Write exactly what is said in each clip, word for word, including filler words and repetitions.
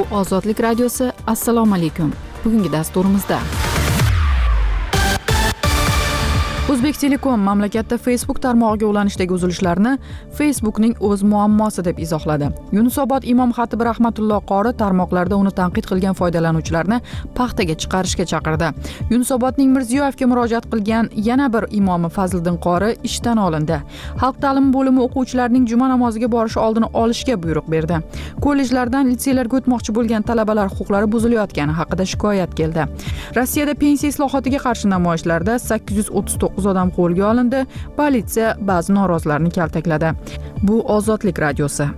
Bu Ozodlik radiosi. Assalomu alaykum. Bugungi dasturimizda O'zbek Telekom mamlakatda Facebook tarmog'iga ulanishdagi uzilishlarni Facebookning o'z muammosi deb izohladi. Yunusobod Imom Xatib Rahmatulloh qori tarmoqlarda uni tanqid qilgan foydalanuvchilarni paxtaga chiqarishga chaqirdi. Yunusobodning Mirziyoyevga murojaat qilgan yana bir imomi Fazliddin qori ishdan olindi. Xalq ta'limi bo'limi o'quvchilarining juma namoziga borish oldini olishga buyruq berdi. Kollejlardan litseylarga o'tmoqchi bo'lgan talabalar huquqlari buzilayotgani haqida shikoyat keldi. Rossiyada pensiya islohotiga qarshi namoyishlarda sakkiz yuz o'ttiz to'qqiz odam qo'lga olindi. Politsiya ba'zi norozilarni kaltakladi. Bu Ozodlik radiosi.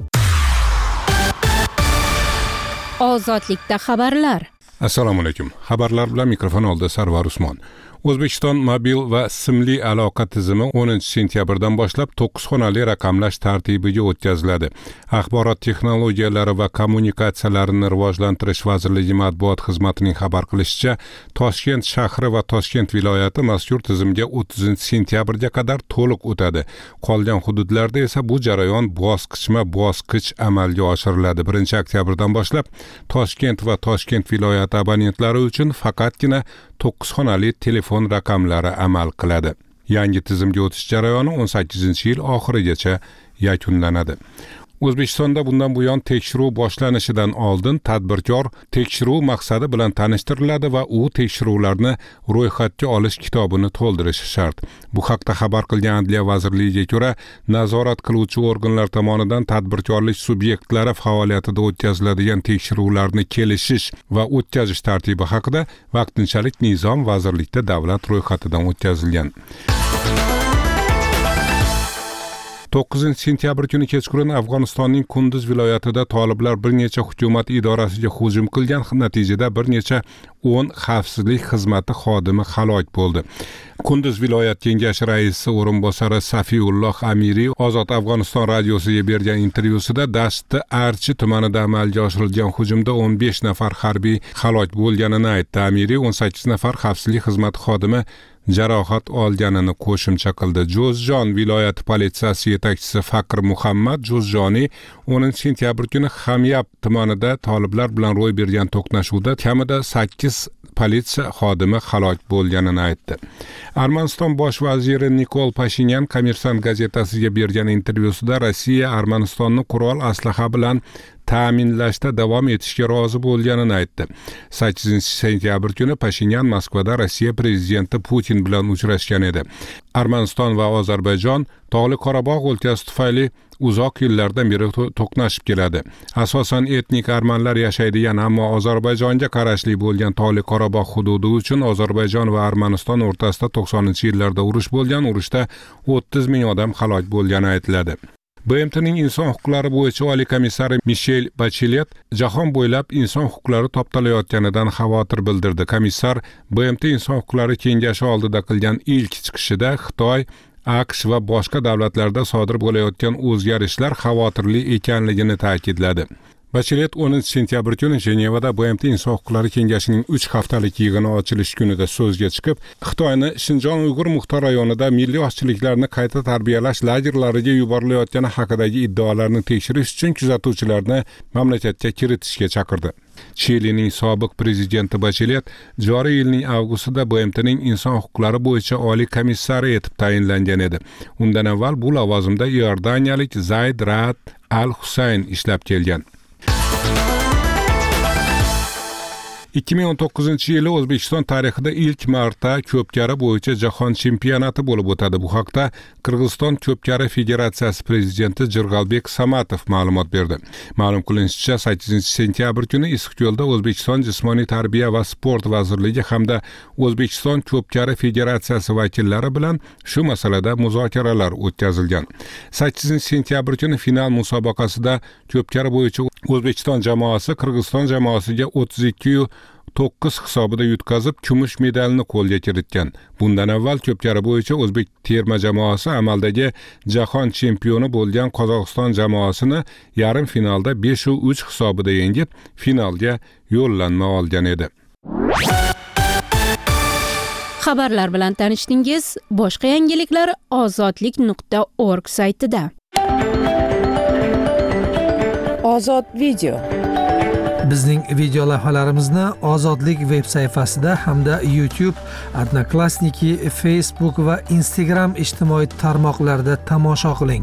Ozodlikda xabarlar. Assalomu alaykum. Xabarlar bilan mikrofon oldida Sarvar Usmon. O'zbekiston mobil va simli aloqa tizimi o'ninchi sentyabrdan boshlab to'qqiz xonali raqamlash tartibiga o'tkaziladi. Axborot texnologiyalari va kommunikatsiyalarini rivojlantirish vazirligi matbuot xizmatining xabar qilishicha, Toshkent shahri va Toshkent viloyati mazkur tizimga o'ttizinchi sentyabrga qadar to'liq o'tadi. Qolgan hududlarda esa bu jarayon bosqichma-bosqich amalga oshiriladi. birinchi oktyabrdan boshlab Toshkent va Toshkent viloyati abonentlari uchun faqatgina to'qqiz xonali telefon raqamlari amal qiladi. Yangi tizimga o'tish jarayoni o'n sakkizinchi yil oxirigacha yakunlanadi. O'zbekistonda bundan buyon tekshiruv boshlanishidan oldin tadbirkor tekshiruv maqsadi bilan tanishtiriladi va u tekshiruvlarni ro'yxatga olish kitobini to'ldirishi shart. Bu haqda xabar qilgan Adliya vazirligiga ko'ra, nazorat qiluvchi organlar tomonidan tadbirkorlik subyektlari faoliyatida o'tkaziladigan tekshiruvlarni kelishish va o'tkazish tartibi haqida vaqtinchalik nizom vazirlikda davlat ro'yxatidan o'tkazilgan. to'qqizinchi sentyabr kuni kechqurun Afg'onistonning Kunduz viloyatida toliblar bir necha hukumat idorasiga hujum qilgan. Natijada bir necha o'n xavfsizlik xizmati xodimi halok bo'ldi. Kunduz viloyat kengashi raisi o'rinbosari Safiulloh Amiri Ozod Afg'oniston radiosiga bergan intervyusida Dashti Archi tumanida amalga oshirilgan hujumda o'n besh nafar harbiy halok bo'lganini aytdi. Amiri o'n sakkiz nafar xavfsizlik xizmati xodimi jarohat olganini qo'shimcha qildi. Jo'zjon viloyati politsiyasi yetakchisi Faqir Muhammad Jo'zjoniy o'ninchi sentyabr kuni Xamyab tumanida toliblar bilan ro'y bergan to'qnashuvda kamida sakkiz politsiya xodimi halok bo'lganini aytdi. Armaniston bosh vaziri Nikol Pashinyan Kommersant gazetasiga bergan intervyusida Rossiya Armanistonni qurol aslaha bilan ta'minlashda davom etishga rozi bo'lganini aytdi. sakkizinchi sentyabr kuni Pashinyan Moskvada Rossiya prezidenti Putin bilan uchrashgan edi. Armaniston va Ozarbayjon Tog'li Qorabog' o'lkasi tufayli uzoq yillardan beri to'qnashib keladi. Asosan etnik armanlar yashaydigan, ammo Ozarbayjonga qarashli bo'lgan Tog'li Qorabog' hududi uchun Ozarbayjon va Armaniston o'rtasida to'qsoninchi yillarda urush bo'lgan. Urushda o'ttiz ming odam halok bo'lgani aytiladi. B M T'ning inson huquqlari bo'yicha oliy komissari Michel Bachelet jahon bo'ylab inson huquqlari toptalayotganidan xavotir bildirdi. Komissar B M T inson huquqlari kengashi oldida qilgan ilk chiqishida Xitoy, AQSh va boshqa davlatlarda sodir bo'layotgan o'zgarishlar xavotirli ekanligini ta'kidladi. Bachelet o'ninchi sentyabr kuni Jenevada B M T inson huquqlari kengashining uch haftalik yig'ini ochilish kunida so'zga chiqib, Xitoyni Shinjon Uyg'ur muxtor rayonida milliy ishchilarni qayta tarbiyalash lagerlariga yuborilayotgani haqidagi iddaolarni tekshirish uchun kuzatuvchilarni mamlakatga kiritishga chaqirdi. Chilining sobiq prezidenti Bachelet joriy yilning avgustida B M T'ning inson huquqlari bo'yicha oliy komissari etib tayinlangan edi. Undan avval bu lavozimda iordaniyalik Zayd Ra'ad al-Husayn ishlab kelgan. ikki ming o'n to'qqizinchi yili O'zbekiston tarixida ilk marta ko'pkari bo'yicha jahon chempionati bo'lib o'tadi. Bu haqda Qirg'iziston ko'pkari federatsiyasi prezidenti Jirg'albek Samatov ma'lumot berdi. Ma'lum qilinishicha, sakkizinchi sentyabr kuni Issiqko'lda O'zbekiston Jismoniy tarbiya va sport vazirligi hamda O'zbekiston ko'pkari federatsiyasi vakillari bilan shu masalada muzokaralar o'tkazilgan. sakkizinchi sentyabr kuni final musobaqasida ko'pkari bo'yicha O'zbekiston jamoasi Qirg'iziston jamoasiga o'ttiz ikki to'qqiz hisobida yutqazib, kumush medalni qo'lga kiritgan. Bundan avval ko'pkari bo'yicha O'zbek terma jamoasi amaldagi jahon chempioni bo'lgan Qozog'iston jamoasini yarim finalda besh uch hisobida yengib, finalga yo'llanma olgan edi. Xabarlar bilan tanishdingiz. Boshqa yangiliklar ozodlik nuqta org saytida. Ozod video. Bizning video lavhalarimizni Ozodlik veb sayfasida hamda YouTube, Odnoklassniki, Facebook va Instagram ijtimoiy tarmoqlarida tomosha qiling.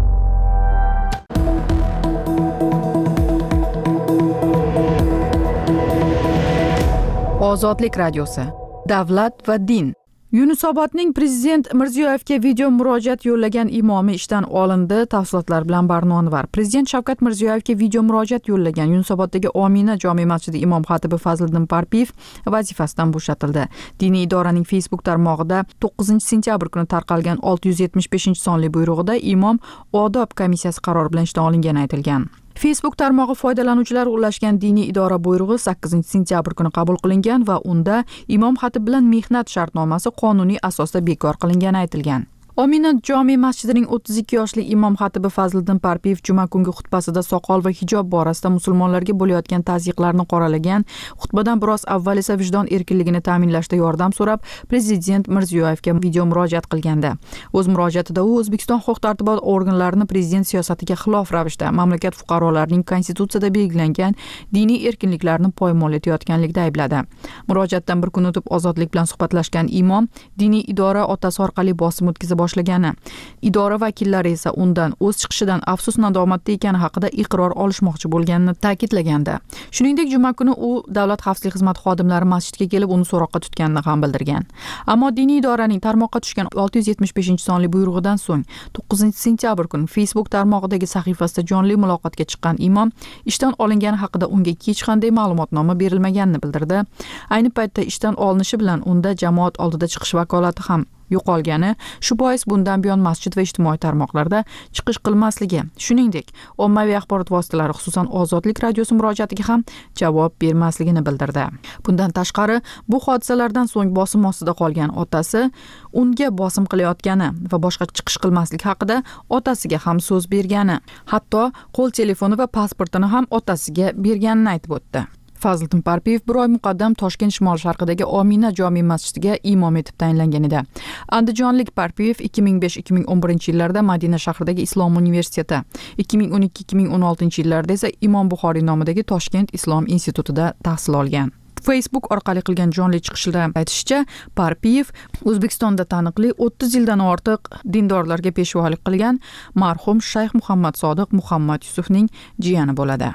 Ozodlik radiosi. Davlat va din. Yunusobodning prezident Mirziyoyevga video murojaat yo'llagan imomi ishdan olindi. Tafsilotlar bilan Barno Anvar. Prezident Shavkat Mirziyoyevga video murojaat yo'llagan Yunusoboddagi Omina jome masjidi imom xatibi Fazliddin Parpiyev vazifasidan bo'shatildi. Diniy idoraning Facebook tarmog'ida to'qqizinchi sentyabr kuni tarqalgan olti yuz yetmish beshinchi sonli buyrug'ida imom odob komissiyasi qarori bilan ishdan olingani aytilgan. Facebook tarmog'i foydalanuvchilari ulashgan diniy idora buyrug'i sakkizinchi sentyabr kuni qabul qilingan va unda imom xatib bilan mehnat shartnomasi qonuniy asosda bekor qilingani aytilgan. Omina jome masjidining o'ttiz ikki yoshli imom xatibi Fazliddin Parpiyev juma kungi xutbasida soqol va hijob borasida musulmonlarga bo'layotgan tazyiqlarni qoralagan. Xutbadan biroz avval esa vijdon erkinligini ta'minlashda yordam so'rab prezident Mirziyoyevga video murojaat qilgandi. O'z murojaatida u O'zbekiston huquq-tartibot organlarini prezident siyosatiga xilof ravishda mamlakat fuqarolarining konstitutsiyada belgilangan diniy erkinliklarini poymol etayotganlikda aybladi. Murojaatdan bir kun o'tib Ozodlik bilan suhbatlashgan imom diniy idora otasi orqali bosim o'tkazib boshlagani, idora vakillari esa undan o'z chiqishidan afsus nadomatda ekani haqida iqror olishmoqchi bo'lganini ta'kidlagandi. Shuningdek, juma kuni u davlat xavfsizlik xizmati xodimlari masjidga kelib uni so'roqqa tutganini ham bildirgan. Ammo diniy idoraning tarmoqqa tushgan olti yuz yetmish beshinchi sonli buyrug'idan so'ng to'qqizinchi sentyabr kuni Facebook tarmog'idagi sahifasida jonli muloqotga chiqqan imom ishdan olingani haqida unga hech qanday ma'lumotnoma berilmaganini bildirdi. Ayni paytda ishdan olinishi bilan unda jamoat oldida chiqish vakolati ham yo'qolgani, shu bois bundan buyon masjid va ijtimoiy tarmoqlarda chiqish qilmasligi, shuningdek, ommaviy axborot vositalari, xususan Ozodlik radiosi murojaatiga ham javob bermasligini bildirdi. Bundan tashqari, bu hodisalardan so'ng bosim ostida qolgan otasi unga bosim qilayotgani va boshqa chiqish qilmaslik haqida otasiga ham so'z bergani, hatto qo'l telefoni va pasportini ham otasiga berganini aytib o'tdi. Fazliddin Parpiyev bir oy muqaddam Toshkent shimol-sharqidagi Omina jome masjidiga imom etib tayinlangan edi. Andijonlik Parpiyev ikki ming besh ikki ming o'n birinchi yillarda Madina shahridagi Islom universiteti, ikki ming o'n ikki ikki ming o'n oltinchi yillarda esa Imom Buxoriy nomidagi Toshkent islom institutida tahsil olgan. Facebook orqali qilgan jonli chiqishida aytishicha, Parpiyev O'zbekistonda taniqli o'ttiz yildan ortiq dindorlarga peshvolik qilgan marhum Shayx Muhammad Sodiq Muhammad Yusufning jiyani bo'ladi.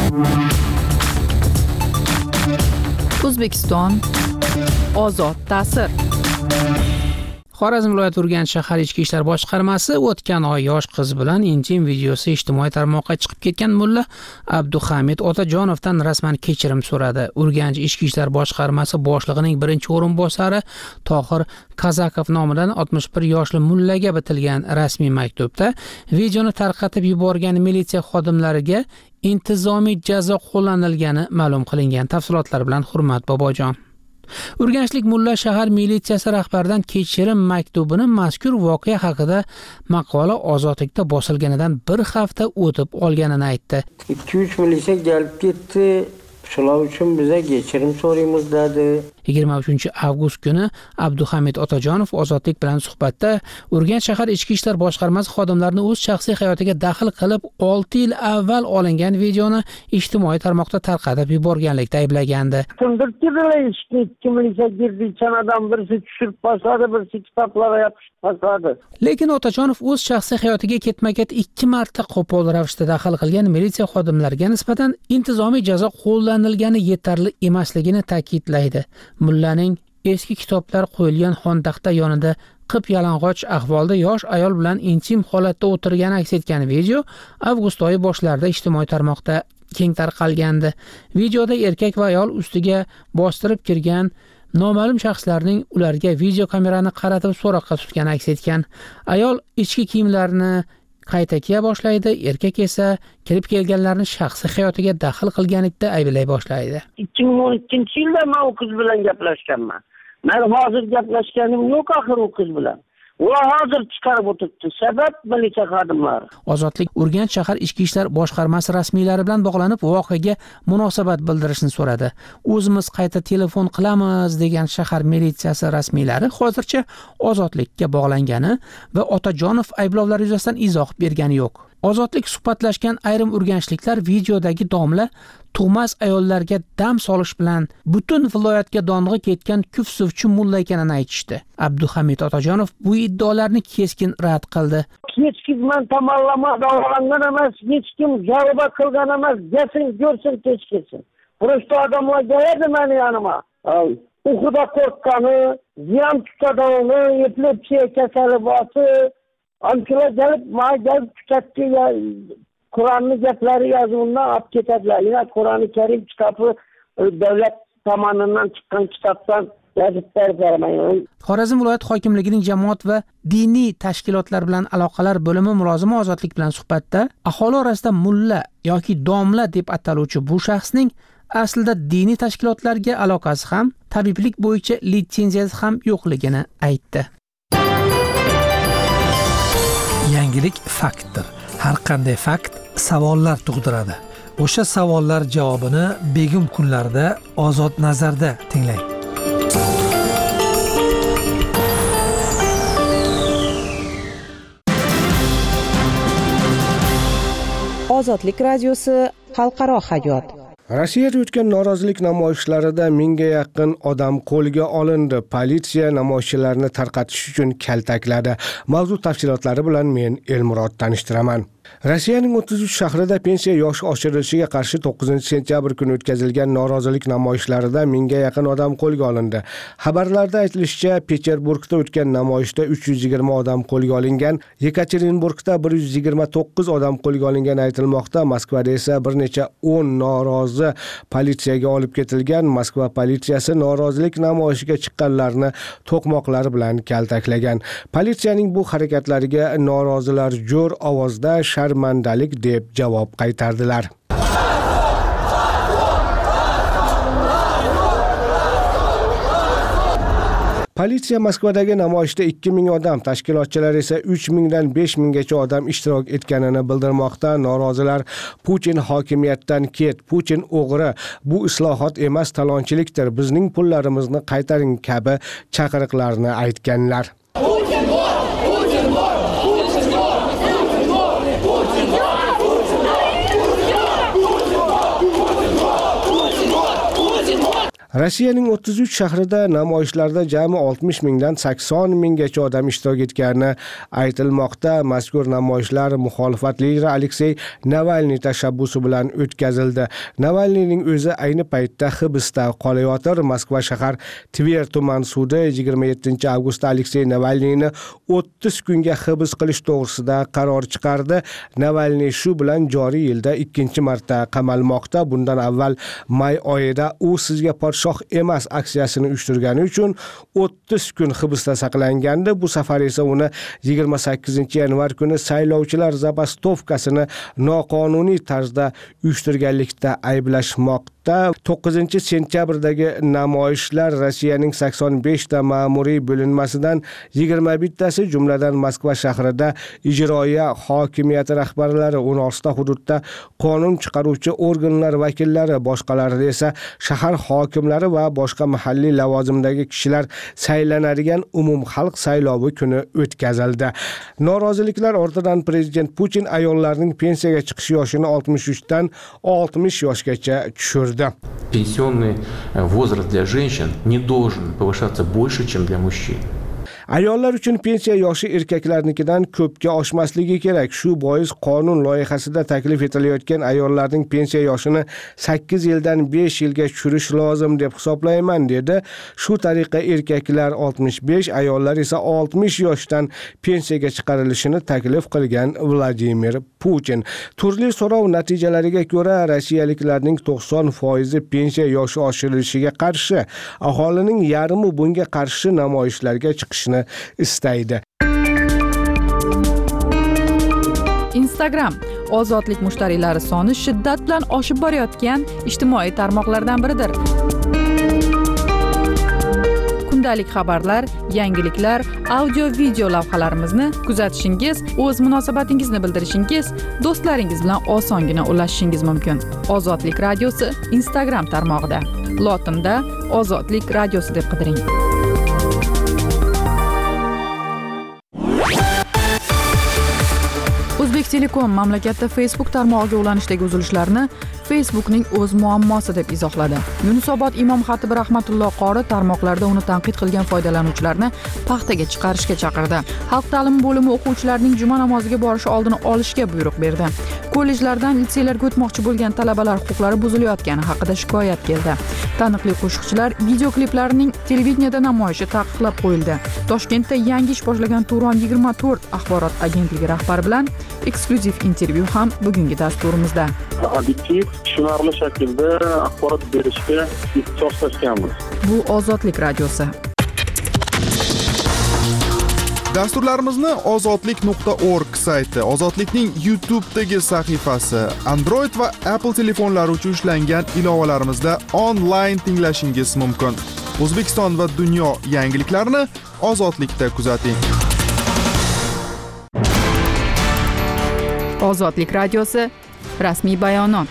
O'zbekiston ozod ta'sir. Xorazm viloyati Urganch shahar ichki ishlar boshqarmasi o'tgan oy yosh qiz bilan intim videosi ijtimoiy tarmoqqa chiqib ketgan mulla Abduhamid Otajonovdan rasman kechirim so'radi. Urganch ichki ishlar boshqarmasi boshlig'ining birinchi o'rinbosari Tohir Kazakov nomidan oltmish bir yoshli mullaga bitilgan rasmiy maktubda videoni tarqatib yuborgan militsiya xodimlariga intizomiy jazo qo'llanilgani ma'lum qilingan. Tafsilotlar bilan Hurmat Bobojon. Urganchlik mulla shahar militsiyasi rahbaridan kechirim maktubini mazkur voqea haqida maqola Ozodlikda bosilganidan bir hafta o'tib olganini aytdi. ikki uch militsiya kelib ketdi. Shular uchun biza kechirim so'raymiz dedi. yigirma uchinchi avgust kuni Abduhamid Otajonov Ozodlik bilan suhbatda Urganch shahar ichki ishlar boshqarmasi xodimlarini o'z shaxsiy hayotiga daxl qilib olti yil avval olingan videoni ijtimoiy tarmoqda tarqatib yuborganlikda ayblagandi. Tundirdilar ishni ikki militsiya girdi, chanadan birisi tushirib boshladi, birisi kitoblarga yopishib boshladi. Lekin Otajonov o'z shaxsiy hayotiga ketma-ket ikki marta qo'pol ravishda daxl qilgan militsiya xodimlariga nisbatan intizomiy jazo qo'llanilgani yetarli emasligini ta'kidlaydi. Mullaning eski kitoblar qo'yilgan xontaxta yonida qip yalang'och ahvolda yosh ayol bilan intim holatda o'tirgani aks etgan video avgust oyi boshlarida ijtimoiy tarmoqda keng tarqalgandi. Videoda erkak va ayol ustiga bostirib kirgan noma'lum shaxslarning ularga video kamerani qaratib so'roqqa tutgani aks etgan. Ayol ichki kiyimlarini qayta kiya boshlaydi, erkak esa kirib kelganlarni shaxsiy hayotiga daxl qilganlikda ayblay boshlaydi. ikki ming o'n ikkinchi yilda men u qiz bilan gaplashganman. Men hozir gaplashganim yo'q axir u qiz bilan. Ular hozir chiqarib o'tibdi. Sabab militsiya xodimlari. Ozodlik Urganch shahar ichki ishlar boshqarmasi rasmiylari bilan bog'lanib voqeaga munosabat bildirishni so'radi. O'zimiz qayta telefon qilamiz degan shahar militsiyasi rasmiylari hozircha Ozodlikka bog'langani va Otajonov ayblovlar yuzasidan izoh bergani yo'q. Ozodlik suhbatlashgan ayrim urganchliklar videodagi domla tug'mas ayollarga dam solish bilan butun viloyatga dong'i ketgan kufsuvchi mulla ekanini aytishdi. Abduhamid Otajonov bu iddaolarni keskin rad qildi. Hech kim men tomonlama davrangan emas, hech kim zarba qilgan emas, gelsin görsün hech kelsin. Prosto odamlar geladi meni yanıma. Uxuda qo'rqqani, ziyon tutadığını, epilepsiya kasali borsi, anchalar gelib, ma gelib tutadi, Qur'onni gaplari yozuvidan olib ketadilar. Yana Qur'oni Karim kitobi davlat tomonidan chiqqan kitobdan yozib bermayman. Xorazm viloyat hokimligining jamoat va diniy tashkilotlar bilan aloqalar bo'limi mulozimi Ozodlik bilan suhbatda aholi orasida mulla yoki domla deb ataluvchi bu shaxsning aslida diniy tashkilotlarga aloqasi ham, tabiblik bo'yicha litsenziyasi ham yo'qligini aytdi. Yangilik faktdir. Har qanday fakt savollar tug'diradi. O'sha savollar javobini begim kunlarda Ozod nazarda tinglang. Ozodlik radiosi xalqaro hayot. Rossiyada o'tgan norozilik namoyishlarida mingga yaqin odam qo'lga olindi. Politsiya namoyishchilarni tarqatish uchun kaltakladi. Mavzu tafsilotlari bilan men Elmurod tanishtiraman. Rossiyaning o'ttiz uch shahrida pensiya yoshi oshirilishiga qarshi to'qqizinchi sentyabr kuni o'tkazilgan norozilik namoyishlarida mingga yaqin odam qo'lga olindi. Xabarlarda aytilishicha, Peterburgda o'tgan namoyishda uch yuz yigirma odam qo'lga olingan, Yekaterinburgda bir yuz yigirma to'qqiz odam qo'lga olingani aytilmoqda. Moskvada esa bir necha o'n norozi politsiyaga olib ketilgan. Moskva politsiyasi norozilik namoyishiga chiqqanlarni to'qmoqlar bilan kaltaklagan. Politsiyaning bu harakatlariga norozilar jo'r ovozda sharmandalik deb javob qaytardilar. Politsiya Moskvadagi namoyishda ikki ming odam, tashkilotchilar esa uch mingdan besh minggacha odam ishtirok etganini bildirmoqda. Norozilar Putin hokimiyatdan ket, Putin o'g'ri, bu islohot emas talonchilikdir, bizning pullarimizni qaytaring kabi chaqiriqlarni aytganlar. Putin bor, Putin bor, Putin bor, Putin bor, Putin bor. Rossiyaning o'ttiz uch shahrida namoyishlarda jami oltmish mingdan sakson minggacha odam ishtirok etgani aytilmoqda. Mazkur namoyishlar muxolifat lideri Aleksey Navalniy tashabbusi bilan o'tkazildi. Navalniyning o'zi ayni paytda hibsda qolayotir. Moskva shahar Tver tuman sudi yigirma yettinchi avgustda Aleksey Navalniyni o'ttiz kunga hibs qilish to'g'risida qaror chiqardi. Navalniy shu bilan joriy yilda ikkinchi marta qamalmoqda. Bundan avval may oyida u sizga podshoh emas aksiyasini uyushtirgani uchun o'ttiz kun hibsda saqlangandi. Bu safar esa uni yigirma sakkizinchi yanvar kuni saylovchilar zabastovkasini noqonuniy tarzda uyushtirganlikda ayblashmoqda. to'qqizinchi sentyabrdagi namoyishlar Rossiyaning sakson besh ta ma'muriy bo'linmasidan yigirma bittasi, jumladan Moskva shahrida ijroiya hokimiyati rahbarlari, o'n olti ta hududda qonun chiqaruvchi organlar vakillari, boshqalarida esa shahar hokimlari va boshqa mahalliy lavozimdagi kishilar saylanadigan umumxalq saylovi kuni o'tkazildi. Noroziliklar ortidan prezident Putin ayollarning pensiyaga chiqish yoshini oltmish uch dan oltmish yoshgacha tushirdi. Пенсионный возраст для женщин не должен повышаться больше, чем для мужчин. Ayollar uchun pensiya yoshi erkaklarnikidan ko'pga oshmasligi kerak. Shu bois qonun loyihasida taklif etilayotgan ayollarning pensiya yoshini sakkiz yildan besh yilga tushirish lozim deb hisoblayman, dedi. Shu tariqa erkaklar oltmish besh, ayollar esa oltmish yoshdan pensiyaga chiqarilishini taklif qilgan Vladimir Putin. Turli so'rov natijalariga ko'ra rossiyaliklarning to'qson foizi pensiya yoshi oshirilishiga qarshi, aholining yarmi bunga qarshi namoyishlarga chiqishni istaydi. Instagram ozodlik mushtariylari soni shiddat bilan oshib borayotgan ijtimoiy tarmoqlardan biridir. Kundalik xabarlar, yangiliklar, audio video lavhalarimizni kuzatishingiz, o'z munosabatingizni bildirishingiz, do'stlaringiz bilan osongina ulashishingiz mumkin. Ozodlik radiosi Instagram tarmog'ida. Lotinda Ozodlik radiosi deb qidiring. O'zbek Telekom mamlakatda Facebook tarmog'iga ulanishdagi uzilishlarni Facebookning o'z muammosi deb izohladi. Yunusobod Imom Xatib Rahmatulloh qori tarmoqlarda uni tanqid qilgan foydalanuvchilarni paxtaga chiqarishga chaqirdi. Xalq ta'limi bo'limi o'quvchilarining juma namoziga borishi oldini olishga buyruq berdi. Kollejlardan litseylarga o'tmoqchi bo'lgan talabalar huquqlari buzilayotgani haqida shikoyat keldi. Taniqli qo'shiqchilar videokliplarining televideniyada namoyishi taqiqlab qo'yildi. Toshkentda yangi ish boshlagan Turon yigirma to'rt axborot agentligi rahbari bilan eksklyuziv intervyu ham bugungi dasturimizda. Obyektiv, tushunarli shaklda axborot berishga ixtisoslashganmiz. Bu Ozodlik radiosi. Dasturlarimizni ozodlik nuqta org sayti, Ozodlikning YouTube'dagi sahifasi, Android va Apple telefonlari uchun ishlangan ilovalarimizda onlayn tinglashingiz mumkin. O'zbekiston va dunyo yangiliklarini Ozodlikda kuzating. Ozodlik radiosi rasmiy bayonot.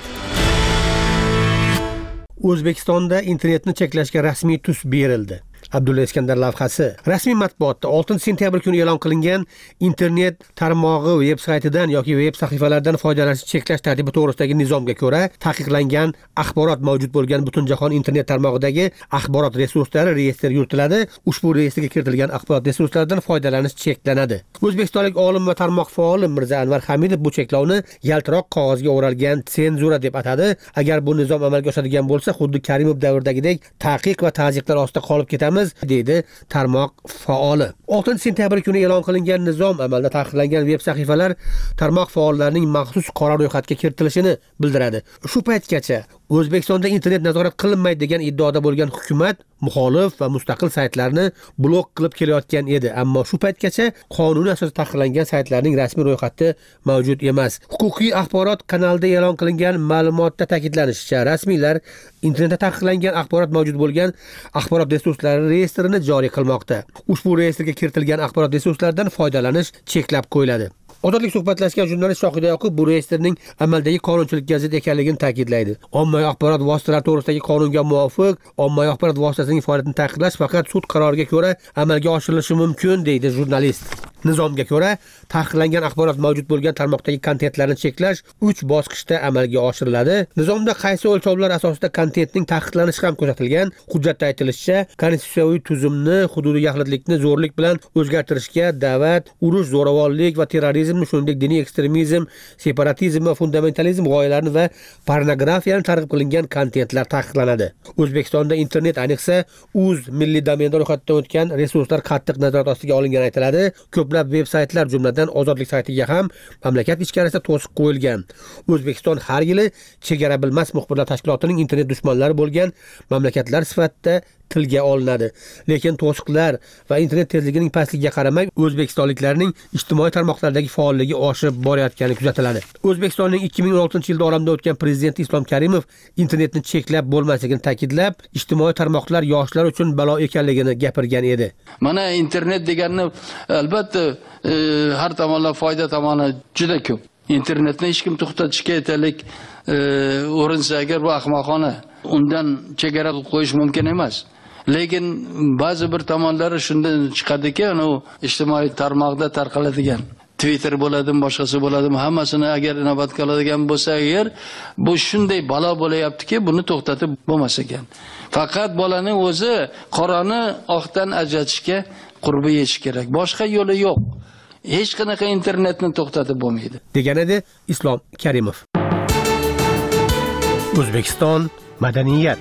O'zbekistonda internetni cheklashga rasmiy tus berildi. Abdulla Iskandar lavhasi. Rasmiy matbuotda oltinchi sentyabr kuni e'lon qilingan internet tarmog'i veb-saytidan yoki veb sahifalardan foydalanishni cheklash tartibi to'g'risidagi nizomga ko'ra, taqiqlangan axborot mavjud bo'lgan butun-jahon internet tarmog'idagi axborot resurslari reyestri yuritiladi. Ushbu reyestrga kiritilgan axborot resurslaridan foydalanish cheklanadi. O'zbekistonlik olim va tarmoq faoli Mirza Anvar Hamidov bu cheklovni yaltiroq qog'ozga o'ralgan senzura deb atadi. Agar bu nizom amalga oshadigan bo'lsa, xuddi Karimov davridagidek taqiq va ta'ziqlar ostida qolib ketamiz, deydi tarmoq faoli. oltinchi sentyabr kuni e'lon qilingan nizom amalda taqiqlangan veb sahifalar tarmoq faollarining maxsus qora ro'yxatga kiritilishini bildiradi. Shu paytgacha O'zbekistonda internet nazorat qilinmaydi degan iddaoda bo'lgan hukumat muxolif va mustaqil saytlarni blok qilib kelayotgan edi, ammo shu paytgacha qonuniy asosda taqiqlangan saytlarning rasmiy ro'yxati mavjud emas. Huquqiy axborot kanalida e'lon qilingan ma'lumotda ta'kidlanishicha, rasmiylar internetda taqiqlangan axborot mavjud bo'lgan axborot resurslari reyestrini joriy qilmoqda. Ushbu reyestrga kiritilgan axborot resurslaridan foydalanish cheklab qo'yiladi. Ozodlik suhbatlashgan jurnalist Shohida Yoqub bu reyestrning amaldagi qonunchilikka zid ekanligini ta'kidlaydi. Ommaviy axborot vositalari to'g'risidagi qonunga muvofiq ommaviy axborot vositasining faoliyatini taqiqlash faqat sud qaroriga ko'ra amalga oshirilishi mumkin, deydi jurnalist. Nizomga ko'ra, taqiqlangan axborot mavjud bo'lgan tarmoqdagi kontentlarni cheklash uch bosqichda amalga oshiriladi. Nizomda qaysi o'lchovlar asosida kontentning taqiqlanishi ham ko'rsatilgan. Hujjatda aytilishicha, konstitutsiyaviy tuzumni, hududiy yaxlitlikni zo'rlik bilan o'zgartirishga da'vat, urush, zo'ravonlik va terrorizm, shuningdek diniy ekstremizm, separatizm va fundamentalizm g'oyalarini va pornografiyani targ'ib qilingan kontentlar taqiqlanadi. O'zbekistonda internet, ayniqsa uz milliy domenda ro'yxatdan o'tgan resurslar qattiq nazorat ostiga olingani aytiladi. Ko'plab veb-saytlar, jumladan Ozodlik saytiga ham mamlakat ichkarisida to'siq qo'yilgan. O'zbekiston har yili chegara bilmas muxbirlar tashkilotining internet dushmanlari bo'lgan mamlakatlar sifatida tilga olinadi. Lekin to'siqlar va internet tezligining pastligiga qaramay, o'zbekistonliklarning ijtimoiy tarmoqlardagi faolligi oshib borayotgani kuzatiladi. O'zbekistonning ikki ming o'n oltinchi yilda olamdan o'tgan prezidenti Islom Karimov internetni cheklab bo'lmasligini ta'kidlab, ijtimoiy tarmoqlar yoshlar uchun balo ekanligini gapirgan edi. Mana internet deganni albatta e, har tomonlama foyda tomoni juda ko'p. Internetni hech kim to'xtatishga aytalik e, o'rinsa agar bu ahmoqona, undan chegara qo'yish mumkin emas. Lekin ba'zi bir tomonlari shundan chiqadiki, uni ijtimoiy tarmoqda tarqaladigan Twitter bo'ladimi, boshqasi bo'ladimi, hammasini agar inobatga oladigan bo'lsa, agar bu shunday balo bo'layaptiki, buni to'xtatib bo'lmas ekan. Faqat bolaning o'zi qorani oqdan ajratishga qurbi yetish kerak. Boshqa yo'li yo'q. Hech qanaqa internetni to'xtatib bo'lmaydi, degan edi Islom Karimov. O'zbekiston madaniyat.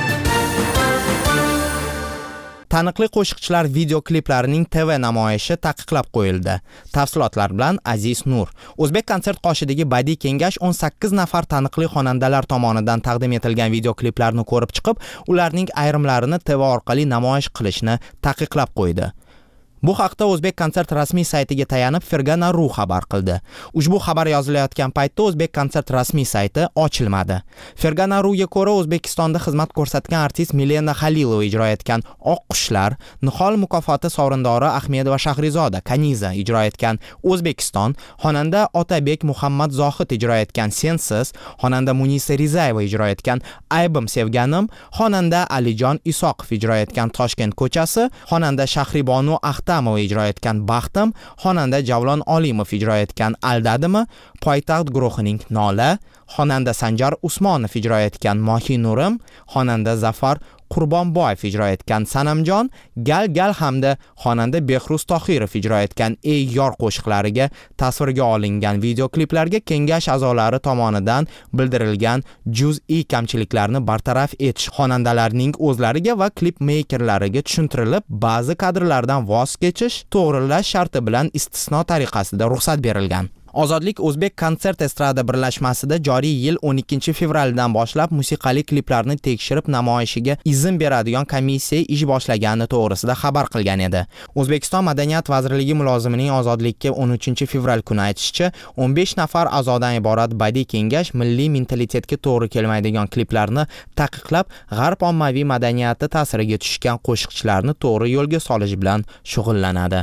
Taniqli qo'shiqchilar videokliplarining T V namoyishi taqiqlab qo'yildi. Tafsilotlar bilan Aziz Nur. O'zbek konsert qoshidagi badiiy kengash o'n sakkiz nafar taniqli xonandalar tomonidan taqdim etilgan videokliplarni ko'rib chiqib, ularning ayrimlarini T V orqali namoyish qilishni taqiqlab qo'ydi. Bu haqda O'zbek konsert rasmiy saytiga tayanib Fergana ru xabar qildi. Ushbu xabar yozilayotgan paytda O'zbek konsert rasmiy sayti ochilmadi. Fergana ruga ko'ra, O'zbekistonda xizmat ko'rsatgan artist Milena Halilova ijro etgan Oq qushlar, Nihol mukofoti sovrindori Ahmedova Shahrizoda Kaniza ijro etgan O'zbekiston, xonanda Otabek Muhammad Zohid ijro etgan Sensiz, xonanda Munisa Rizayeva ijro etgan Aybim sevganim, xonanda Alijon Isoqov ijro etgan Toshkent ko'chasi, xonanda Shahribonu Axtar O'ktamova ijro etgan Baxtim, xonanda Javlon Olimov ijro etgan Aldadimi, Poytaxt guruhining Nola, xonanda Sanjar Usmonov ijro etgan Mohi Nurim, xonanda Zafar Qurbonboyev ijro etgan Sanamjon, Gal Gal hamda xonanda Behruz Tohirov ijro etgan Ey yor qo'shiqlariga tasvirga olingan videokliplarga kengash a'zolari tomonidan bildirilgan juz'iy kamchiliklarni bartaraf etish xonandalarning o'zlariga va klip meykerlariga tushuntirilib, ba'zi kadrlardan voz kechish to'g'rilash sharti bilan istisno tariqasida ruxsat berilgan. Ozodlik O'zbek konsert estrada birlashmasida joriy yil o'n ikkinchi fevraldan boshlab musiqali kliplarni tekshirib namoyishiga izn beradigan komissiya ish boshlagani to'g'risida xabar qilgan edi. O'zbekiston Madaniyat vazirligi mulozimining Ozodlikka o'n uchinchi fevral kuni aytishicha, o'n besh nafar a'zodan iborat badiiy kengash milliy mentalitetga to'g'ri kelmaydigan kliplarni taqiqlab, g'arb ommaviy madaniyati ta'siriga tushgan qo'shiqchilarni to'g'ri yo'lga solish bilan shug'ullanadi.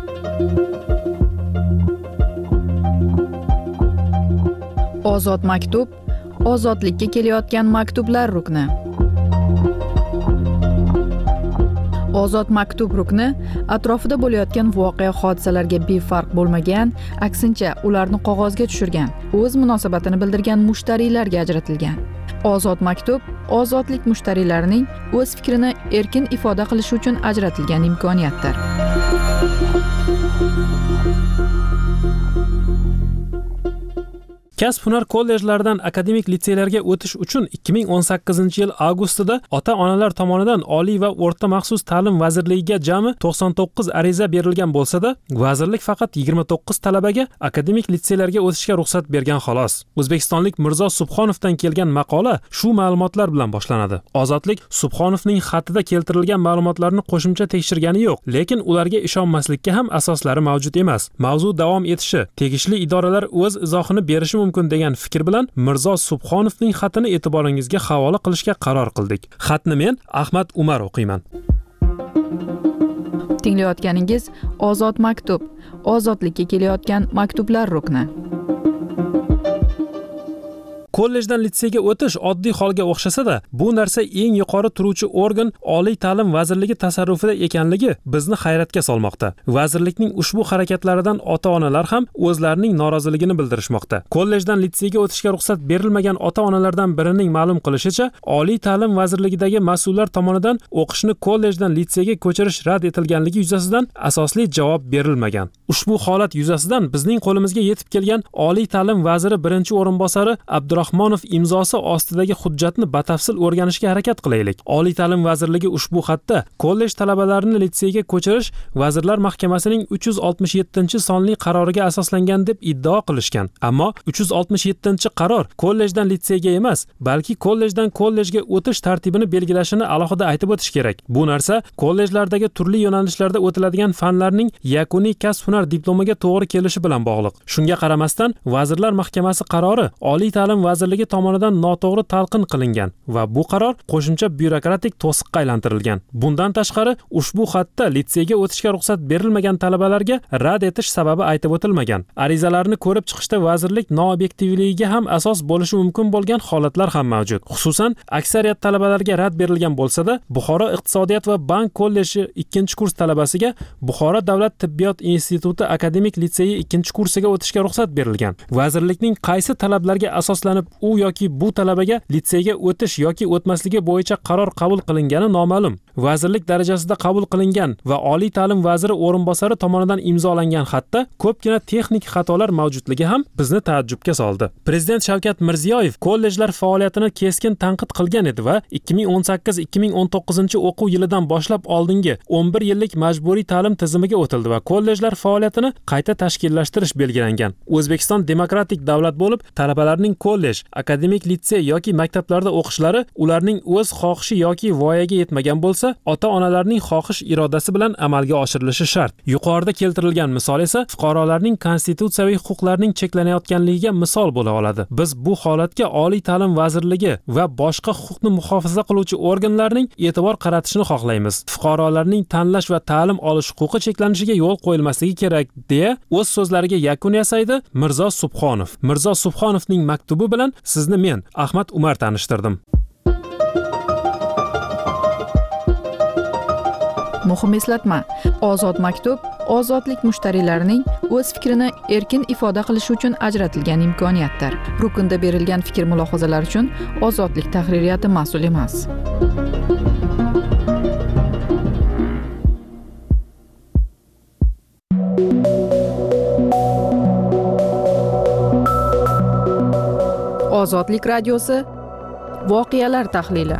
Ozod maktub, ozodlikka kelayotgan maktublar rukni. Ozod maktub rukni atrofida bo'layotgan voqea hodisalarga befarq bo'lmagan, aksincha ularni qog'ozga tushirgan, o'z munosabatini bildirgan mushtariylarga ajratilgan. Ozod maktub ozodlik mushtariylarining o'z fikrini erkin ifoda qilishi uchun ajratilgan imkoniyatdir. Kasb-hunar kollejlaridan akademik litseylarga o'tish uchun ikki ming o'n sakkizinchi yil avgustida ota-onalar tomonidan Oliy va o'rta maxsus ta'lim vazirligiga jami to'qson to'qqiz ariza berilgan bo'lsa-da, vazirlik faqat yigirma to'qqiz talabaga akademik litseylarga o'tishga ruxsat bergan xolos. O'zbekistonlik Mirzo Subhonovdan kelgan maqola shu ma'lumotlar bilan boshlanadi. Ozodlik Subhonovning xatida keltirilgan ma'lumotlarni qo'shimcha tekshirgani yo'q, lekin ularga ishonmaslikka ham asoslari mavjud emas. Mavzu davom etishi, tegishli idoralar o'z izohini berishi mumkin degan fikr bilan Mirzo Subhonovning xatini e'tiboringizga havola qilishga qaror qildik. Xatni men Ahmad Umar o'qiyman. Tinglayotganingiz Ozod maktub, ozodlikka kelayotgan maktublar rukni. Kollejdan litseyga o'tish oddiy holga o'xshasa-da, bu narsa eng yuqori turuvchi organ Oliy ta'lim vazirligi tasarrufida ekanligi bizni hayratga solmoqda. Vazirlikning ushbu harakatlaridan ota-onalar ham o'zlarining noroziligini bildirishmoqda. Kollejdan litseyga o'tishga ruxsat berilmagan ota-onalardan birining ma'lum qilishicha, Oliy ta'lim vazirligidagi mas'ullar tomonidan o'qishni kollejdan litseyga ko'chirish rad etilganligi yuzasidan asosli javob berilmagan. Ushbu holat yuzasidan bizning qo'limizga yetib kelgan Oliy ta'lim vaziri birinchi o'rinbosari Abdurahmonov imzosi ostidagi hujjatni batafsil o'rganishga harakat qilaylik. Oliy ta'lim vazirligi ushbu xatda kollej talabalarini litseyga ko'chirish Vazirlar Mahkamasining uch yuz oltmish yettinchi sonli qaroriga asoslangan deb iddao qilishgan. Ammo uch yuz oltmish yettinchi qaror kollejdan litseyga emas, balki kollejdan kollejga o'tish tartibini belgilashini alohida aytib o'tish kerak. Bu narsa kollejlardagi turli yo'nalishlarda o'tiladigan fanlarning yakuniy kasb-hunar diplomiga to'g'ri kelishi bilan bog'liq. Shunga qaramasdan, Vazirlar Mahkamasi qarori Oliy ta'lim vazirligi tomonidan noto'g'ri talqin qilingan va bu qaror qo'shimcha byurokratik to'siqqa aylantirilgan. Bundan tashqari, ushbu xatda litseyga o'tishga ruxsat berilmagan talabalarga rad etish sababi aytib o'tilmagan. Arizalarni ko'rib chiqishda vazirlik noobyektivligiga ham asos bo'lishi mumkin bo'lgan holatlar ham mavjud. Xususan, aksariyat talabalarga rad berilgan bo'lsa-da, Buxoro iqtisodiyot va bank kolleji ikkinchi kurs talabasiga Buxoro davlat tibbiyot instituti akademik litseyi ikkinchi kursiga o'tishga ruxsat berilgan. Vazirlikning qaysi talablarga asoslanib u yoki bu talabaga litseyga o'tish yoki o'tmasligi bo'yicha qaror qabul qilingani noma'lum. Vazirlik darajasida qabul qilingan va Oliy ta'lim vaziri o'rinbosari tomonidan imzolangan xatda ko'pgina texnik xatolar mavjudligi ham bizni taajjubga soldi. Prezident Shavkat Mirziyoyev kollejlar faoliyatini keskin tanqid qilgan edi va ikki ming o'n sakkiz ikki ming o'n to'qqizinchi o'quv yilidan boshlab oldingi o'n bir yillik majburiy ta'lim tizimiga o'tildi va kollejlar faoliyatini qayta tashkillashtirish belgilangan. O'zbekiston demokratik davlat bo'lib, talabalarning kollej, akademik litsey yoki maktablarda o'qishlari ularning o'z xohishi yoki voyaga yetmagan bo'lsa, ota-onalarning xohish irodasi bilan amalga oshirilishi shart. Yuqorida keltirilgan misol esa fuqarolarning konstitutsiyaviy huquqlarining cheklanayotganligiga misol bo'la oladi. Biz bu holatga Oliy ta'lim vazirligi va boshqa huquqni muhofaza qiluvchi organlarning e'tibor qaratishini xohlaymiz. Fuqarolarning tanlash va ta'lim olish huquqi cheklanishiga yo'l qo'yilmasligi kerak, deya o'z so'zlariga yakun yasaydi Mirzo Subhonov. Mirzo Subhonovning maktubi bilan sizni men Ahmad Umar tanishtirdim. muhim eslatma. Ozod maktub ozodlik mushtariylarining o'z fikrini erkin ifoda qilishi uchun ajratilgan imkoniyatdir. Rukunda berilgan fikr mulohazalar uchun ozodlik tahririyati mas'ul emas. Ozodlik radiosi voqealar tahlili.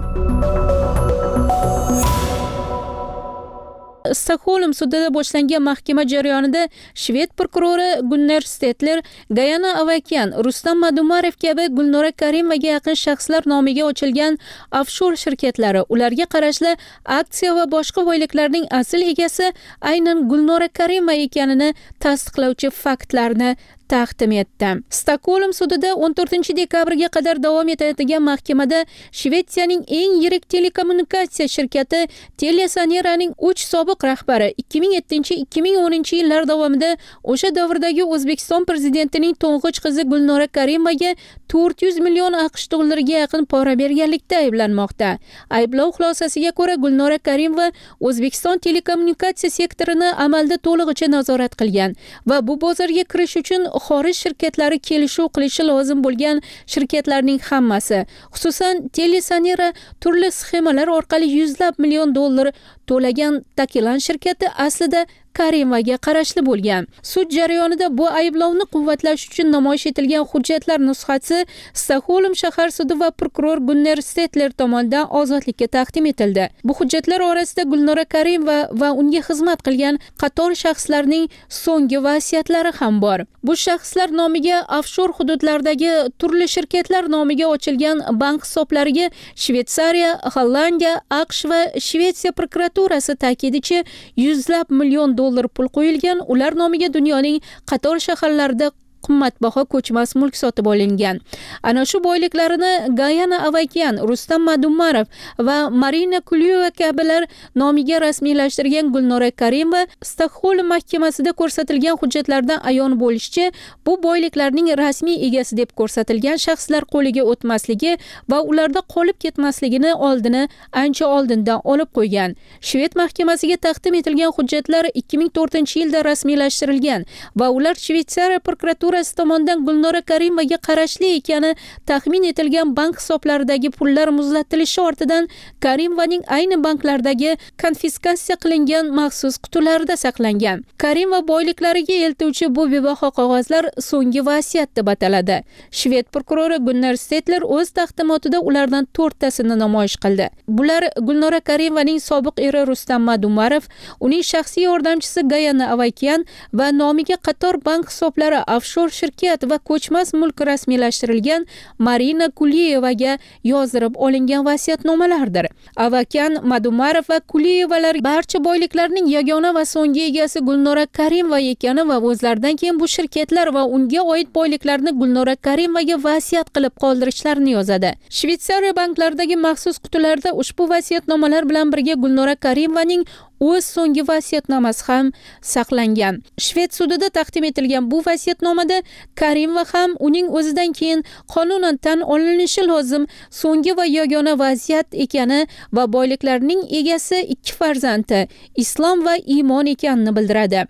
Stokholm sudida boshlangan mahkama jarayonida Shved prokurori Gunnar Stetler, Gayana Avakian, Rustam Madumarov kabi Gulnora Karimovaga yaqin shaxslar nomiga ochilgan offshore shirkatlari, ularga qarashli aksiya va boshqa boyliklarning asl egasi aynan Gulnora Karimova ekanini tasdiqlovchi faktlarni taqdim etdi. Stokholm sudida o'n to'rtinchi dekabrga qadar davom etadigan mahkamada Shvetsiyaning eng yirik telekommunikatsiya shirkati Telesoneraning uch sobiq rahbari ikki ming yettinchi - ikki ming o'ninchi yillar davomida o'sha davrdagi O'zbekiston prezidentining to'ng'ich qizi Gulnora Karimovaga to'rt yuz million AQSh dollariga yaqin pora berganlikda ayblanmoqda. Ayblov xulosasiga ko'ra Gulnora Karimova O'zbekiston telekommunikatsiya sektorini amalda to'lig'icha nazorat qilgan va bu bozorga kirish uchun xorij shirkatlari kelishuv qilishi lozim bo'lgan shirkatlarning hammasi, xususan Telesonera turli sxemalar orqali yuzlab million dollar to'lagan Takilan shirkati aslida Karimovaga qarashli bo'lgan. Sud jarayonida bu ayblovni quvvatlash uchun namoyish etilgan hujjatlar nusxasi Stokholm shahar sudi va prokuror Gunnar Stetler tomonidan ozodlikka taqdim etildi. Bu hujjatlar orasida Gulnora Karimova va unga xizmat qilgan qator shaxslarning so'nggi vasiyatlari ham bor. Bu shaxslar nomiga offshore hududlardagi turli shirkatlar nomiga ochilgan bank hisoblariga Shveysariya, Hollandiya, AQSh va Shvetsiya prokuraturasi ta'kidicha yuzlab million dollar pul qo'yilgan. Ular nomiga dunyoning qator shaharlarida qimmatbaho ko'chmas mulk sotib olingan. Ana shu boyliklarini Gayana Avakian, Rustam Madumarov va Marina Kulyeva kabilar nomiga rasmiylashtirgan Gulnora Karimova Stokholm mahkamasida ko'rsatilgan hujjatlardan ayon bo'lishicha, bu boyliklarning rasmiy egasi deb ko'rsatilgan shaxslar qo'liga o'tmasligi va ularda qolib ketmasligini oldini ancha oldindan olib qo'ygan. Shved mahkamasiga taqdim etilgan hujjatlar ikki ming to'rtinchi yilda rasmiylashtirilgan va ular Shveysariya prokuraturasi tomonidan Gulnora Karimovaga qarashli ekani taxmin etilgan bank hisoblaridagi pullar muzlatilishi ortidan Karimovaning ayni banklardagi konfiskatsiya qilingan maxsus qutilarda saqlangan. Karimova boyliklariga eltuvchi bu bebaho qog'ozlar so'nggi vasiyat deb ataladi. Shved prokurori Gunnar Stetler o'z taqdimotida ulardan to'rttasini namoyish qildi. Bular Gulnora Karimovaning sobiq eri Rustam Madumarov, uning shaxsiy yordamchisi Gayana Avakian va nomiga qator bank hisoblari offshore shirkat va ko'chmas mulk rasmiylashtirilgan Marina Kulyevaga yozdirib olingan vasiyatnomalardir. Avakian, Madumarov va Kulyevalar barcha boyliklarning yagona va so'nggi egasi Gulnora Karimova ekani va o'zlaridan keyin bu shirkatlar va unga oid boyliklarni Gulnora Karimovaga vasiyat qilib qoldirishlarini yozadi. Shveysariya banklaridagi maxsus qutilarda ushbu vasiyatnomalar bilan birga Gulnora Karimovaning o'z so'nggi vasiyatnomasi ham saqlangan. Shved sudida taqdim etilgan bu vasiyatnomada Karimova ham uning o'zidan keyin qonunan tan olinishi lozim so'nggi va yagona vaziyat ekani va boyliklarning egasi ikki farzandi, islom va iymon ekanini bildiradi.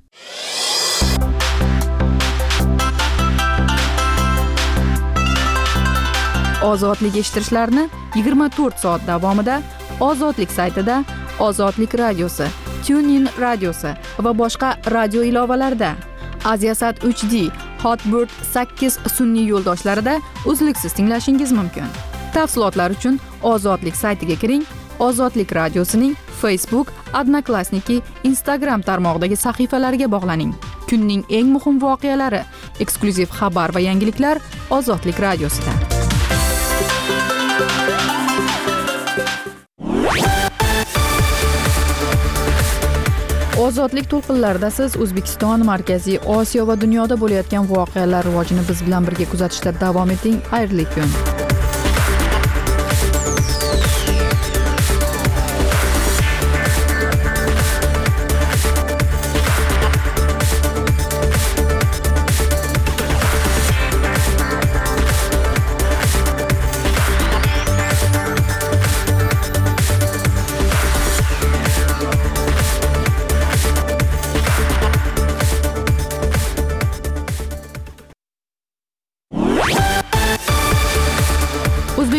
Ozodlik eshittirishlarni yigirma to'rt soat davomida Ozodlik saytida, Ozodlik radiosi, TuneIn radiosi va boshqa radio ilovalarida, Aziasat uch D, Hotbird sakkiz sun'iy yo'ldoshlarida uzluksiz tinglashingiz mumkin. Tafsilotlar uchun Ozodlik saytiga kiring. Ozodlik radiosining Facebook, Odnoklassniki, Instagram tarmog'idagi sahifalariga bog'laning. Kunning eng muhim voqealari, eksklyuziv xabar va yangiliklar Ozodlik radiosida. Ozodlik to'lqinlarida siz O'zbekiston, Markaziy Osiyo va dunyoda bo'layotgan voqealar rivojini biz bilan birga kuzatishda davom eting. Xayrli kun.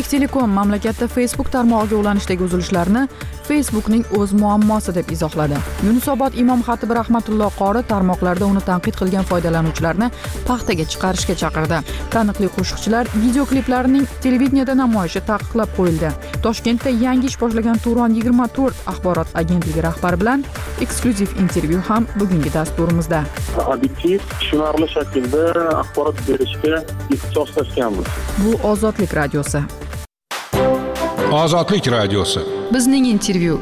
O'zbek Telekom mamlakatda Facebook tarmog'iga ulanishdagi uzilishlarni Facebookning o'z muammosi deb izohladi. Yunusobod Imom Xatib Rahmatulloh qori tarmoqlarda uni tanqid qilgan foydalanuvchilarni paxtaga chiqarishga chaqirdi. Taniqli qo'shiqchilar video kliplarining televideniyada namoyishi taqiqlab qo'yildi. Toshkentda yangi ish boshlagan Turon yigirma to'rt axborot agentligi rahbari bilan eksklyuziv intervyu ham bugungi dasturimizda. Obyektiv, tushunarli shaklda axborot berishga ixtisoslashganmiz. Bu Ozodlik radiosi. Ozodlik radiosi. Bizning intervyu.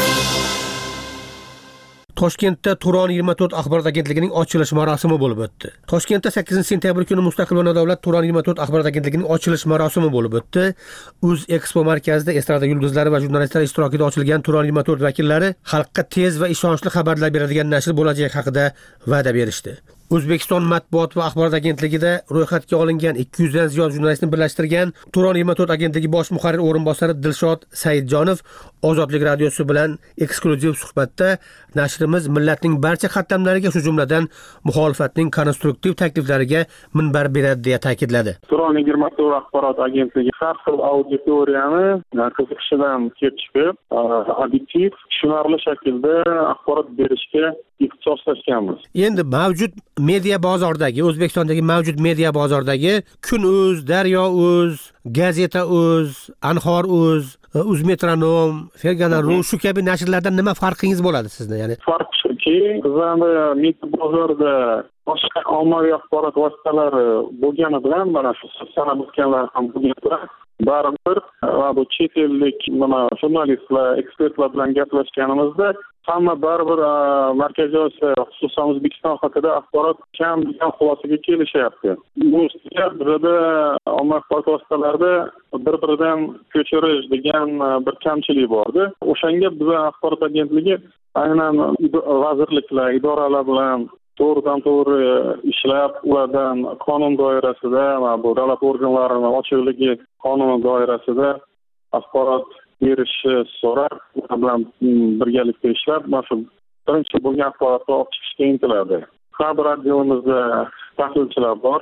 Toshkentda Turon yigirma to'rt axborot agentligining ochilish marosimi bo'lib o'tdi. Toshkentda sakkizinchi sentyabr kuni Mustaqil va nodavlat Turon yigirma to'rt axborot agentligining ochilish marosimi bo'lib o'tdi. Uz Expo markazida estrada yulduzlari va jurnalistlar ishtirokida ochilgan Turon yigirma to'rt vakillari xalqqa tez va ishonchli xabarlar beradigan nashr bo'lajagi haqida va'da berishdi. O'zbekiston matbuot va axborot agentligida ro'yxatga olingan ikki yuz dan ziyod jurnalistni birlashtirgan Turon yigirma to'rt agentligi bosh muharrir o'rinbosari Dilshod Saidjonov Ozodlik radiosi bilan eksklyuziv suhbatda nashrimiz millatning barcha qatlamlariga, shu jumladan muxolifatning konstruktiv takliflariga minbar beradi deya ta'kidladi. Turon yigirma to'rt axborot agentligi har xil auditoriyani qiziqishidan kelib chiqib, obyektiv, tushunarli shaklda axborot berishga ixtisoslashganmiz. Endi mavjud media bozordagi, O'zbekistondagi mavjud media bozordagi Kun.uz, Daryo.uz, Gazeta.uz, Anhor.uz, Uzmetronom, Fergana.ru shu kabi nashrlardan nima farqingiz bo'ladi sizni? Ya'ni farq shuki, bizning media bozorda boshqa ommaviy axborot vositalari bo'lgani bilan, mana shu sanab o'tganlar ham bo'lgani bilan baribir va bu chet ellik nima jurnalistlar, ekspertlar bilan gaplashganimizda hamma baribir Markaziy Osiyo, xususan O'zbekiston haqida axborot kam degan xulosaga kelishyapti. Bu ustiga bizda ommaviy axborot vositalarida bir-biridan ko'chirish degan bir kamchilik bordi. O'shanga biz axborot agentligi aynan vazirliklar, idoralar bilan to'g'ridan to'g'ri ishlab, ulardan qonun doirasida va bu davlat organlarining ochiqligi qonuni doirasida axborot berishni so'rab, ular bilan birgalikda ishlab, mana shu birinchi bo'lgan axborotni olib chiqishga intiladi. Har bir radiomizda tahlilchilar bor.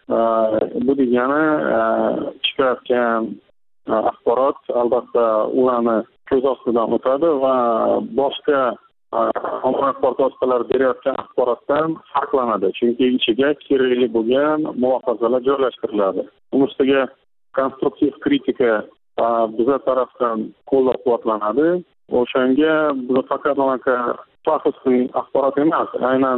Bu degani chiqayotgan axborot albatta ularni ko'z ostidan o'tadi va boshqa ommaviy axborot vositalari berayotgan axborotdan farqlanadi, chunki ichiga kerakli bo'lgan mulohazalar joylashtiriladi. Uning ustiga konstruktiv kritika bizlar tarafdan qo'llab-quvvatlanadi. O'shanga biz faqat anaqa shaxsiy axborot emas, aynan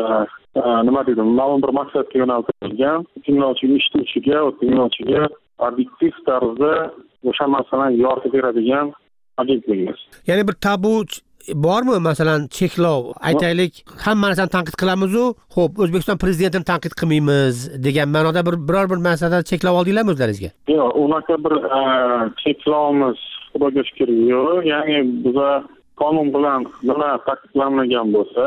nima deydim, ma'lum bir maqsadga yo'naltirilgan, tinglovchi eshituvchiga, tinglovchiga obyektiv tarzda o'sha masalani yoritib beradigan agentligimiz. Ya'ni bir tabu bormi? Masalan, cheklov, aytaylik, hamma narsani tanqid qilamiz-ku, xo'p, O'zbekiston prezidentini tanqid qilmaymiz degan ma'noda bir biror bir narsada cheklov oldinglarmi o'zlaringizga? Yo'q, unaqa bir cheklovimiz xudoga shukr yo'q. Ya'ni biz qonun bilan nima taqiqlanmagan bo'lsa,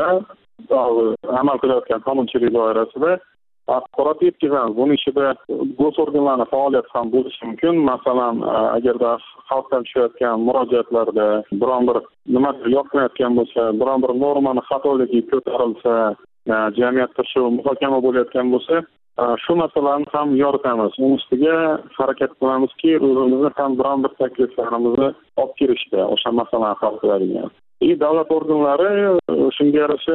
amal qilayotgan qonunchilik doirasida axborot yetkazamiz. Buning ichida gos organlarining faoliyati ham bo'lishi mumkin. Masalan, agarda xalqdan tushayotgan murojaatlarda biron bir nima yoqmayotgan bo'lsa, biron bir normani xatoligi ko'tarilsa, jamiyatda shu muhokama bo'layotgan bo'lsa, shu masalani ham yoritamiz. Uning ustiga harakat qilamizki, o'zimizni ham biron bir takliflarimizni olib kirishda o'sha masalani hal qiladigan. И davlat organlari shunga yarasha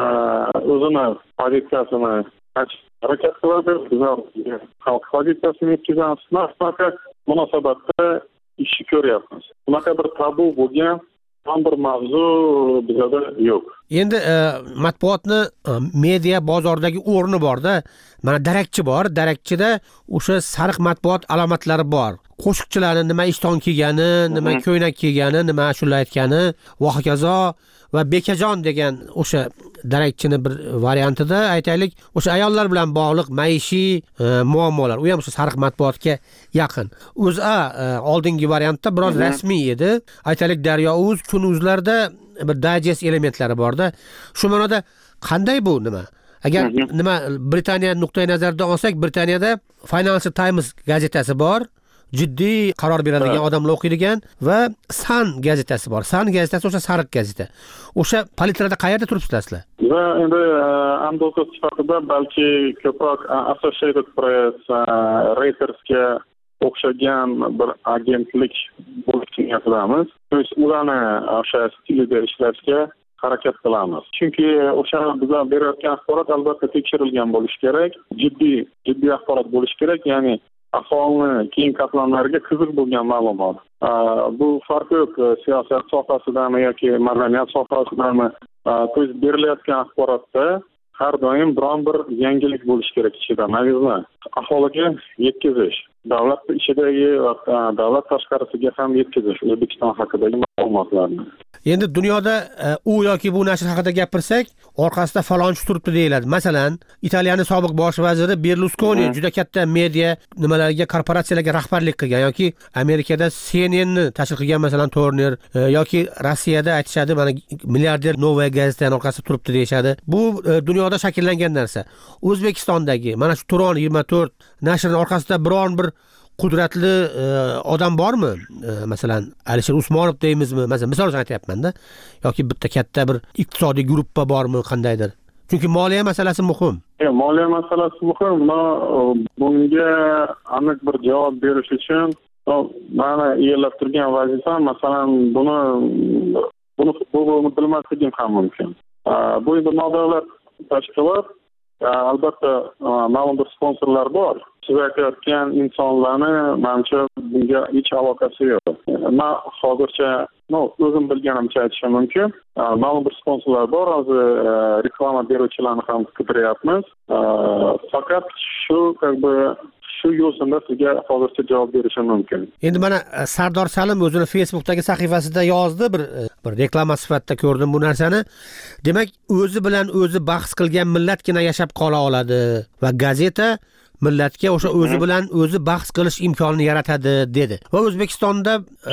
o'zini pozitsiyasini harakat qiladi. Bizlar xalq pozitsiyasini yetkazamiz. Shunaqa munosabatda ish ko'ryapmiz. Bunaqa bir tabu bo'lgan bir mavzu bizda yo'q. Endi matbuotni media bozordagi o'rni bor-da. Mana darakchi bor, darakchida o'sha sariq matbuot alomatlari bor. Qo'shiqchilarning nima ishton kiygani, nima ko'ylak kiygani, nima ashula aytgani va hokazo va bekajon degan o'sha darakchini bir variantida aytaylik, o'sha ayollar bilan bog'liq maishiy muammolar, u ham o'sha sariq matbuotga yaqin. O'zA oldingi variantda biroz rasmiy edi. Aytaylik, Daryo.uz, Kun.uzlarda bir digest elementlari bor-da. Shu ma'noda qanday bu nima? Agar nima Britaniya nuqtai nazaridan olsak, Britaniyada Financial Times gazetasi bor. Jiddiy qaror beradigan odamlar o'qiydigan va Sun gazetasi bor. Sun gazetasi o'sha sariq gazeta. O'sha palitrada qayerda turibsizlar? Va endi andoza sifatida balki ko'proq Associated Press, Reutersga o'xshagan bir agentlik bo'lish niyatidamiz. Biz ularni o'sha stilida ishlashga harakat qilamiz. Chunki o'sha bizlar berayotgan axborot albatta tekshirilgan bo'lishi kerak, jiddiy jiddiy axborot bo'lishi kerak, ya'ni aholini keyin qatlamlariga qiziq bo'lgan ma'lumot. Bu farqi yo'q siyosat sohasidami yoki madaniyat sohasidami. Biz berilayotgan axborotda har doim biron bir yangilik bo'lishi kerak ichida, mag'izlar aholiga yetkazish, davlat ichidagi va davlat tashqarisiga ham yetkazish O'zbekiston haqidagi ma'lumotlarni. Endi dunyoda u yoki bu nashr haqida gapirsak, orqasida falonchi turibdi deyiladi. Masalan, Italiyaning sobiq bosh vaziri Berluskoni juda katta media nimalarga, korporatsiyalarga rahbarlik qilgan yoki Amerikada C N N ni tashkil qilgan, masalan, Turner yoki Rossiyada aytishadi, mana milliarder Novaya gazetaning orqasida turibdi deyshadi. Bu dunyoda shakllangan narsa. O'zbekistondagi mana shu Turon yigirma to'rt nashrining orqasida biron bir qudratli odam bormi? Masalan, Alisher Usmonov deymizmi? Masalan, misol uchun aytyapman-da. Yoki bitta katta bir iqtisodiy guruhpa bormi, qandaydir? Chunki moliya masalasi muhim. E, moliya masalasi muhim. Bunga aniq bir javob berish uchun mana egallab turgan vazifam, masalan, buni buni buni bilmasligim ham mumkin. Bu endi nodavlat tashkilot, albatta ma'lum bir sponsorlar bor. Siz aytayotgan insonlarni menimcha bunga hech aloqasi yo'q. Men hozircha, no, o'zim bilganimcha aytishim mumkin. Ma'lum bir sponsorlar bor, hozir reklama beruvchilarni ham qidiryapmiz. Faqat shu как бы shu yo'sinda sizga hozircha javob berishim mumkin. Endi mana Sardor Salim o'zini Facebookdagi sahifasida yozdi, bir bir reklama sifatida ko'rdim bu narsani. Demak, o'zi bilan o'zi bahs qilgan millatgina yashab qola oladi va gazeta millatga o'sha o'zi bilan o'zi bahs qilish imkonini yaratadi dedi. Va O'zbekistonda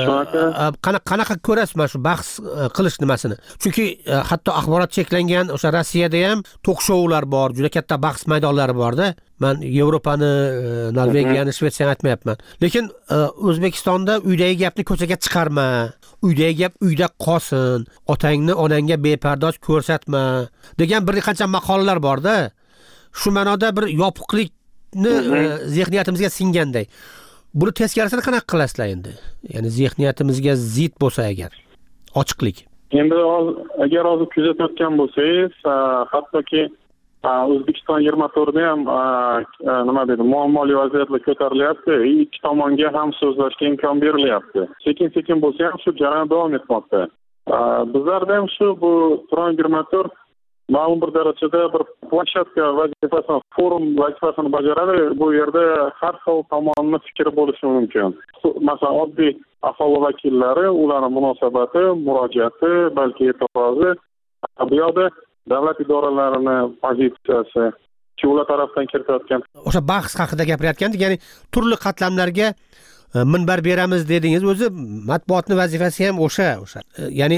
qanaqa qanaqa ko'rasiz mana shu bahs qilish nimasini? Chunki hatto axborot cheklangan o'sha Rossiyada ham tok-shoular bor, juda katta bahs maydonlari bor-da. Men Yevropani, Norvegiyani, Shvetsiyani aytmayapman. Lekin O'zbekistonda uydagi gapni ko'chaga chiqarma, uydagi gap uyda qolsin, otangni onangga bepardoz ko'rsatma degan bir qancha maqolalar bor-da. Shu ma'noda bir yopiqlik zehniyatimizga singanday. Buni teskarisini qanaqa qilasizlar endi? Ya'ni zehniyatimizga zid bo'lsa agar, ochiqlik. Endi agar hozir kuzatayotgan bo'lsangiz, hattoki O'zbekiston yigirma to'rtda ham nima deydi, muammoli vaziyatlar ko'tarilyapti, ikki tomonga ham so'zlashga imkon berilyapti. Sekin-sekin bo'lsa ham shu jarayon davom etmoqda. Bizlarda ham shu bu Turon yigirma to'rt ma'lum bir darajada bir planshetka vazifasini, forum vazifasini bajaradi. Bu yerda har xil tomonni fikri bo'lishi mumkin. Masalan, oddiy aholi vakillari, ularning munosabati, murojaati, balki e'tirozi, bu yoqda davlat idoralarini pozitsiyasi, ular tarafdan kiritayotgan. O'sha bahs haqida gapirayotgandik, ya'ni turli qatlamlarga minbar beramiz dedingiz. O'zi matbuotning vazifasi ham o'sha, o'sha. Ya'ni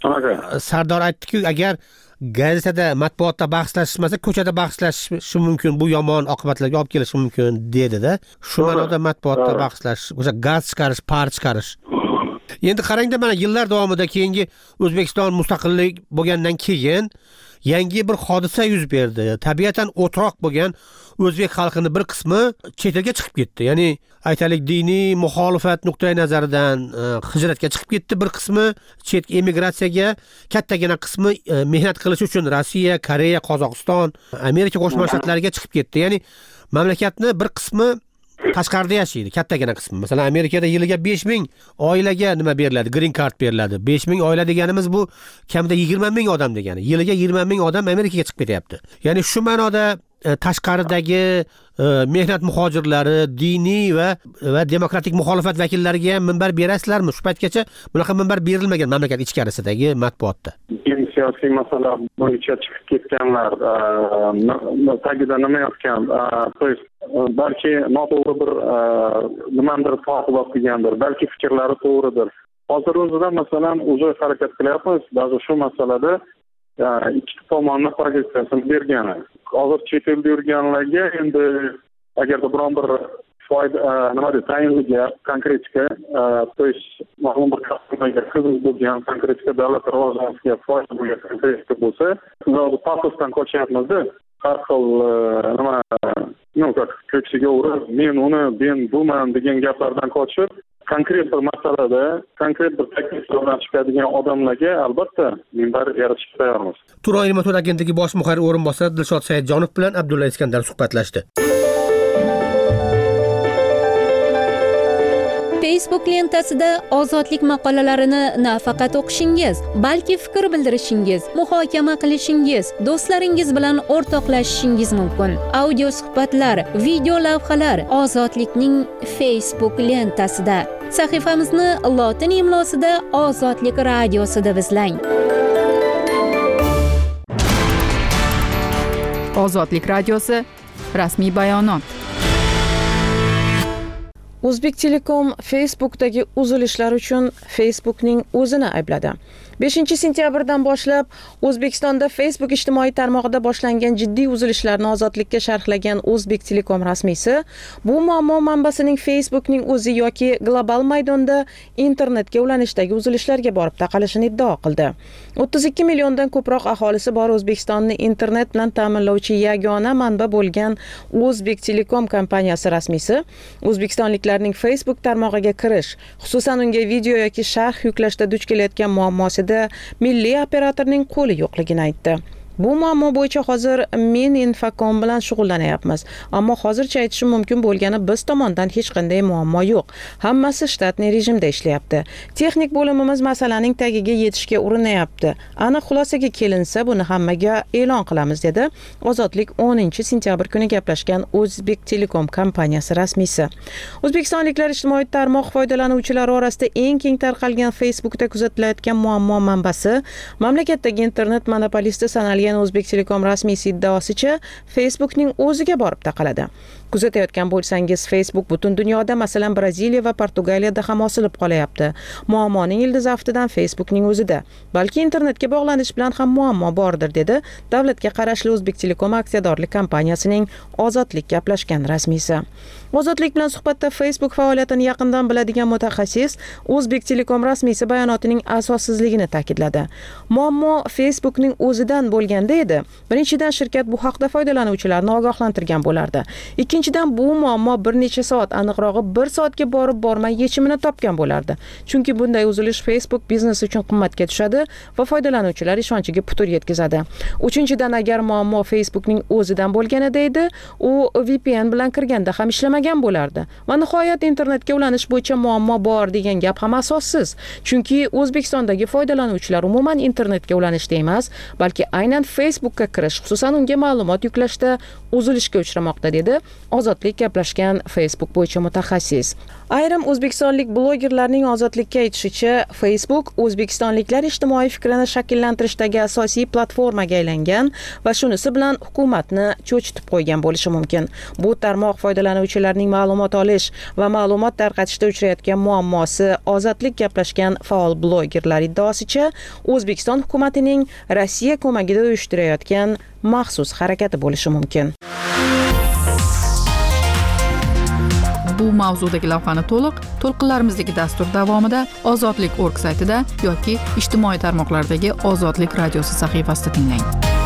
Sardor aytdi-ku, agar gazetada matbuotda bahslashmasa, ko'chada bahslashishi mumkin, bu yomon oqibatlarga olib kelishi mumkin dedi-da. Shu ma'noda matbuotda bahslash, o'sha gaz chiqarish, par chiqarish. Endi qarangda, mana yillar davomida keyingi O'zbekiston mustaqillik bo'lgandan keyin yangi bir hodisa yuz berdi. Tabiatan o'troq bo'lgan o'zbek xalqining bir qismi chet elga chiqib ketdi. Ya'ni aytaylik, diniy muxolifat nuqtai nazaridan hijratga chiqib ketdi, bir qismi chet emigratsiyaga, kattagina qismi mehnat qilish uchun Rossiya, Koreya, Qozog'iston, Amerika Qo'shma Shtatlariga chiqib ketdi. Ya'ni mamlakatning bir qismi tashqarida yashaydi, kattagina qismi. Masalan, Amerikada yiliga besh ming oilaga nima beriladi? Green card beriladi. besh ming oila deganimiz bu kamida yigirma ming odam degani. Yiliga yigirma ming odam Amerikaga chiqib ketyapti. Ya'ni shu ma'noda tashqaridagi mehnat muhojirlari, diniy va va demokratik muxolifat vakillariga ham minbar berasizlarmi? Shu paytgacha bunaqa minbar berilmagan mamlakat ichkarisidagi matbuotda. Siyosiy masala bo'yicha chiqib ketganlar tagida nima yotgan, balki noto'g'ri bir nimadir ta'qib qilgandir, balki fikrlari to'g'ridir. Hozir o'zida masalan o'zi harakat qilyapmiz, ba'zi shu masalada ikki tomonning pozitsiyasini bergani. Hozir chet elda yurganlarga endi agarda biron bir foyda nima deydi, tayinliga konkretka, to есть ma'lum bir qismga qiziq bo'lgan konkretka davlat rivojlanishiga foyda bo'lgan konkretka bo'lsa, biz pafosdan qochyapmiz-da. har xil nima ну как ko'ksiga urib men uni men buman degan gaplardan qochib konkret bir masalada konkret bir taklif bilan chiqadigan odamlarga albatta minbar yaratishga tayyormiz. Turon Ilm-to'd agentligi bosh muharrir o'rinbosari Dilshod Saidjonov bilan Abdulla Iskandar suhbatlashdi. Facebook lentasida ozodlik maqolalarini nafaqat o'qishingiz, balki fikr bildirishingiz, muhokama qilishingiz, do'stlaringiz bilan o'rtoqlashishingiz mumkin. Audio suhbatlar, video lavhalar ozodlikning Facebook lentasida. Sahifamizni lotin imlosida Ozodlik radiosida deb izlang. Ozodlik radiosi rasmiy bayonot. O'zbek Telekom Facebook'dagi uzilishlar uchun Facebook'ning o'zini aybladi. beshinchi sentyabrdan boshlab O'zbekistonda Facebook ijtimoiy tarmog'ida boshlangan jiddiy uzilishlarni ozodlikka sharhlagan O'zbek Telekom rasmiysi bu muammo manbasining Facebook'ning o'zi yoki global maydonda internetga ulanishdagi uzilishlarga borib taqalishini iddao qildi. o'ttiz ikki milliondan ko'proq aholisi bor O'zbekistonni internet bilan ta'minlovchi yagona manba bo'lgan O'zbek Telekom kompaniyasi rasmiysi o'zbekistonliklarning Facebook tarmog'iga kirish, xususan unga video yoki sharh yuklashda duch kelayotgan muammosi milliy operatorning qo'li yo'qligini aytdi. Bu muammo bo'yicha hozir men Infocom bilan shug'ullanyapmiz, ammo hozircha aytishim mumkin bo'lgani biz tomondan hech qanday muammo yo'q. Hammasi shtatniy rejimda ishlayapti. Texnik bo'limimiz masalaning tagiga yetishga urinayapti. Aniq xulosaga kelinsa buni hammaga e'lon qilamiz dedi Ozodlik o'ninchi sentyabr kuni gaplashgan O'zbek Telekom kompaniyasi rasmiysi. O'zbekistonliklar ijtimoiy tarmoq foydalanuvchilari orasida eng keng tarqalgan Facebook'da kuzatilayotgan muammo manbasi mamlakatdagi internet monopolisti sanalgan O'zbek Telekom rasmiysi iddaosicha Facebook'ning o'ziga borib taqaladi. Kuzatayotgan bo'lsangiz, Facebook butun dunyoda, masalan, Braziliya va Portugaliyada ham osilib qolayapti. Muammoning ildizi aftidan Facebook'ning o'zida. Balki internetga bog'lanish bilan ham muammo bordir, dedi davlatga qarashli O'zbek Telekom aksiyadorlik kompaniyasining Ozodlik gaplashgan rasmiysi. Ozodlik bilan suhbatda Facebook faoliyatini yaqindan biladigan mutaxassis O'zbek Telekom rasmiysi bayonotining asossizligini ta'kidladi. Muammo Facebook'ning o'zidan bo'lganda edi. Birinchidan, shirkat bu haqda foydalanuvchilarni ogohlantirgan bo'lardi. Ikkinchidan, bu muammo bir necha soat, aniqrog'i bir soatga borib bormay yechimini topgan bo'lardi. Chunki bunday uzilish Facebook biznesi uchun qimmatga tushadi va foydalanuvchilar ishonchiga putur yetkazadi. Uchinchidan, agar muammo Facebook'ning o'zidan bo'lganida edi, u V P N bilan kirganda ham ishlamagan bo'lardi. Va nihoyat internetga ulanish bo'yicha muammo bor degan gap ham asossiz. Chunki O'zbekistondagi foydalanuvchilar umuman internetga ulanishda emas, balki aynan Facebook'ga kirish, xususan unga ma'lumot yuklashda uzilishga uchramoqda, dedi Ozodlik gaplashgan Facebook bo'yicha mutaxassis. Ayrim o'zbekistonlik blogerlarning Ozodlikka aytishicha, Facebook o'zbekistonliklar ijtimoiy fikrini shakllantirishdagi asosiy platformaga aylangan va shunisi bilan hukumatni cho'chitib qo'ygan bo'lishi mumkin. Bu tarmoq foydalanuvchilarining ma'lumot olish va ma'lumot tarqatishda uchrayotgan muammosi Ozodlik gaplashgan faol blogerlar iddaosicha O'zbekiston hukumatining Rossiya ko'magida uyushtirayotgan maxsus harakati bo'lishi mumkin. Bu mavzudagi lavhani to'liq to'lqinlarimizdagi dastur davomida ozodlik точка org saytida yoki ijtimoiy tarmoqlardagi Ozodlik radiosi sahifasida tinglang.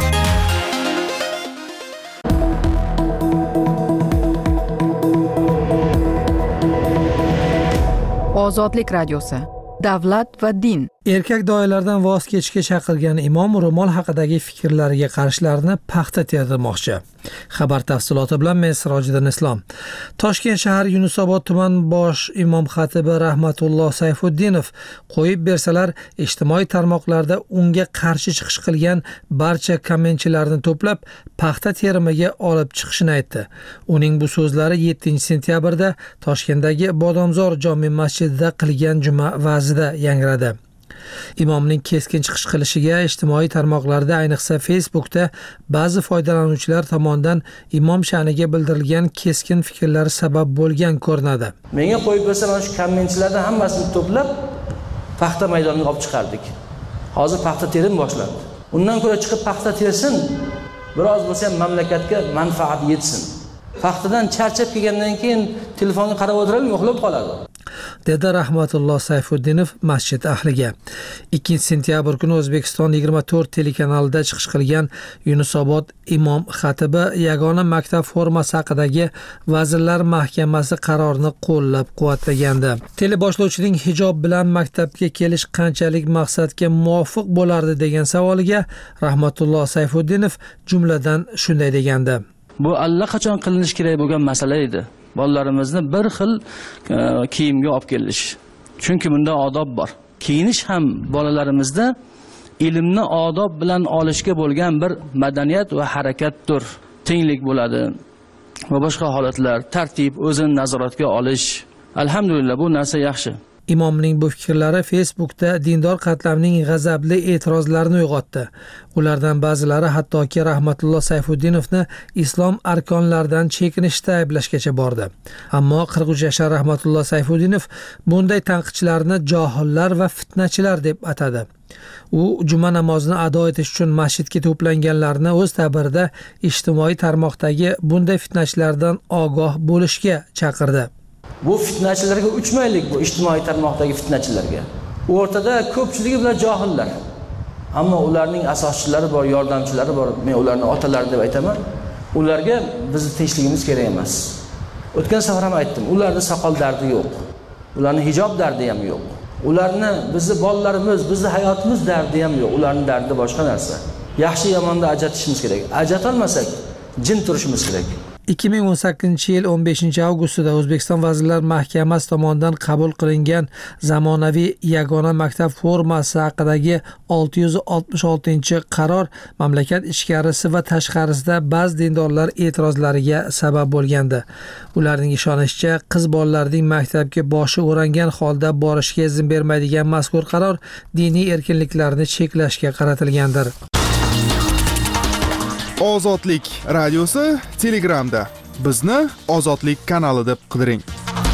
Ozodlik radiosi. Davlat va din. Erkak doyalardan voz kechishga chaqirgan imom ro'mol haqidagi fikrlariga qarishlarini paxta terdirmoqchi. Xabar tafsiloti bilan men Sirojiddin Islom. Toshkent shahar Yunusobod tuman bosh imom xatibi Rahmatulloh Sayfuddinov qo'yib bersalar ijtimoiy tarmoqlarda unga qarshi chiqish qilgan barcha kommentchilarni to'plab paxta terimiga olib chiqishini aytdi. Uning bu so'zlari yettinchi sentyabrda Toshkentdagi Bodomzor jome masjidida qilgan juma va'zida yangradi. Imomning keskin chiqish qilishiga ijtimoiy tarmoqlarda, ayniqsa Facebook'da ba'zi foydalanuvchilar tomonidan imom sha'niga bildirilgan keskin fikrlar sabab bo'lgan ko'rinadi. Menga qo'yib bersa, mana shu kommentchilardan hammasini to'plab paxta maydoniga olib chiqardik. Hozir paxta terim boshlandi. Undan ko'ra chiqib paxta tersin, biroz bo'lsa ham mamlakatga manfaat yetsin. Paxtadan charchab kelgandan keyin telefonga qarab o'tirib yo'qlab qoladi. dedi Rahmatulloh Sayfuddinov masjid ahliga. ikkinchi sentyabr kuni O'zbekiston yigirma to'rt telekanalida chiqish qilgan Yunusobod imom xatibi yagona maktab formasi haqidagi Vazirlar Mahkamasi qarorini qo'llab-quvvatlagandi. Teleboshlovchining hijob bilan maktabga kelish qanchalik maqsadga muvofiq bo'lardi degan savoliga Rahmatulloh Sayfuddinov jumladan shunday degandi. Bu allaqachon qilinish kerak bo'lgan masala edi. Bolalarimizni bir xil kiyimga olib kelish. Chunki bunda odob bor. Kiyinish ham bolalarimizda ilmni odob bilan olishga bo'lgan bir madaniyat va harakatdir. Tenglik bo'ladi va boshqa holatlar, tartib, o'zini nazoratga olish. Alhamdulillah bu narsa yaxshi. Imomning bu fikrlari Facebookda dindor qatlamning g'azabli e'tirozlarini uyg'otdi. Ulardan ba'zilari hattoki Rahmatulloh Sayfuddinovni islom arkonlaridan chekinishda ayblashgacha bordi. Ammo qirq uch yashar Rahmatulloh Sayfuddinov bunday tanqidchilarni johillar va fitnachilar deb atadi. U juma namozini ado etish uchun masjidga to'planganlarni o'z ta'birida ijtimoiy tarmoqdagi bunday fitnachilardan ogoh bo'lishga chaqirdi. Bu fitnachilarga uchmaylik, bu ijtimoiy tarmoqdagi fitnachilarga. O'rtada ko'pchiligi bilan johillar. Ammo ularning asoschilari bor, yordamchilari bor. Men ularni otalari deb aytaman. Ularga bizni tinchligimiz kerak emas. O'tgan safar ham aytdim, ularning soqol dardi yo'q. Ularning hijob dardi ham yo'q. Ularni bizni bolalarimiz, bizni hayotimiz dardi ham yo'q. Ularning dardi boshqa narsa. Yaxshi yomonda ajratishimiz kerak. Ajratolmasak, jin turishimiz kerak. ikki ming o'n sakkizinchi yil o'n beshinchi avgustida O'zbekiston Vazirlar Mahkamasi tomonidan qabul qilingan zamonaviy yagona maktab formasi haqidagi olti yuz oltmish oltinchi qaror mamlakat ichkarisi va tashqarisida ba'zi dindorlar e'tirozlariga sabab bo'lgandi. Ularning ishonishicha, qiz bolalarning maktabga boshi o'rangan holda borishga izn bermaydigan mazkur qaror diniy erkinliklarni cheklashga qaratilgandir. Ozodlik radiosi Telegramda. Bizni Ozodlik kanali deb qidiring.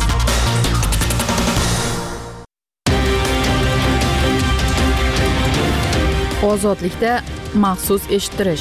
Ozodlikda maxsus eshittirish.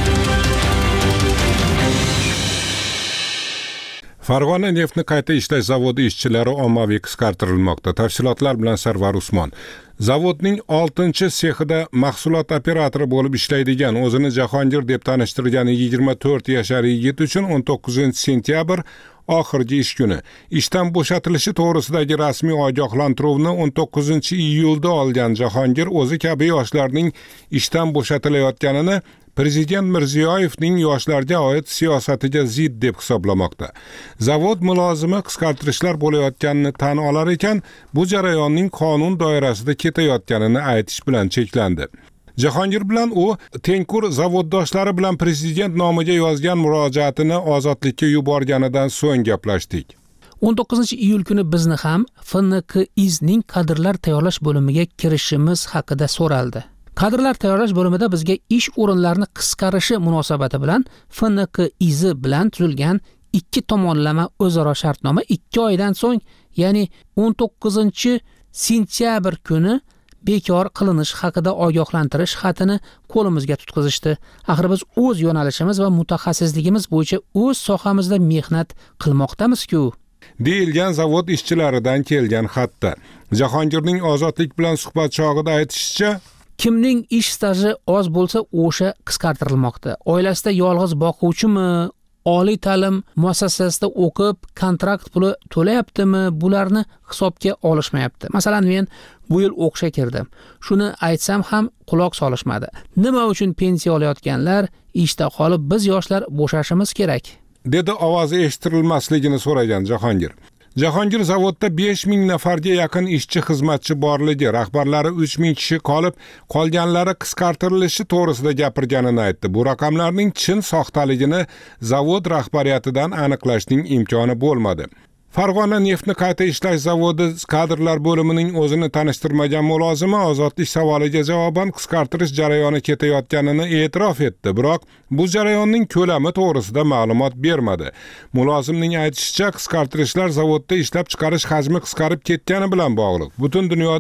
Farg'ona neftni qayta ishlash zavodi ishchilari ommaviy qisqartirilmoqda. Tafsilotlar bilan Sarvar Usmon. Zavodning oltinchi sexida mahsulot operatori bo'lib ishlaydigan, o'zini Jahongir deb tanishtirgan yigirma to'rt yashar yigit uchun o'n to'qqizinchi sentyabr oxirgi ish kuni. Ishdan bo'shatilishi to'g'risidagi rasmiy ogohlantiruvni o'n to'qqizinchi iyulda olgan Jahongir o'zi kabi yoshlarning ishdan bo'shatilayotganini Prezident Mirziyoyevning yoshlarga oid siyosatiga zid deb hisoblamoqda. Zavod mulozimi qisqartirishlar bo'layotganini tan olar ekan, bu jarayonning qonun doirasida ketayotganini aytish bilan cheklandi. Jahongir bilan u tengqur zavoddoshlari bilan prezident nomiga yozgan murojaatini ozodlikka yuborganidan so'ng gaplashdik. o'n to'qqizinchi iyul kuni bizni ham F N K I Z ning kadrlar tayyorlash bo'limiga kirishimiz haqida so'raldi. Kadrlar tayyorlash bo'limida bizga ish o'rinlarini qisqarishi munosabati bilan F N K I Z bilan tuzilgan ikki tomonlama o'zaro shartnoma ikki oydan so'ng, ya'ni o'n to'qqizinchi sentyabr kuni bekor qilinish haqida ogohlantirish xatini qo'limizga tutqizishdi. Axir biz o'z yo'nalishimiz va mutaxassisligimiz bo'yicha o'z sohamizda mehnat qilmoqdamiz-ku, deyilgan zavod ishchilaridan kelgan xatda. Jahongirning Ozodlik bilan suhbat chog'ida aytishicha, kimning ish staji oz bo'lsa o'sha qisqartirilmoqda. Oilasida yolg'iz boquvchimi, oliy ta'lim muassasasida o'qib, kontrakt puli to'layaptimi, bularni hisobga olishmayapti. Masalan, men bu yil o'qishga kirdim. Shuni aytsam ham quloq solishmadi. Nima uchun pensiya olayotganlar ishda qolib, biz yoshlar bo'shashimiz kerak, dedi ovozi eshitirilmasligini so'ragan Jahongir. Jahongir zavodda besh ming nafarga yaqin ishchi xizmatchi borligi, rahbarlari uch ming kishi qolib, qolganlari qisqartirilishi to'g'risida gapirganini aytdi. Bu raqamlarning chin soxtaligini zavod rahbariyatidan aniqlashning imkoni bo'lmadi. Farg'ona neftni qayta ishlash zavodi kadrlar bo'limining o'zini tanishtirmagan mulozimi ozodlik savoliga javoban qisqartirish jarayoni ketayotganini e'tirof etdi, biroq bu jarayonning ko'lami to'g'risida ma'lumot bermadi. Mulozimning aytishicha, qisqartirishlar zavodda ishlab chiqarish hajmi qisqarib ketgani bilan bog'liq. Butun dunyoda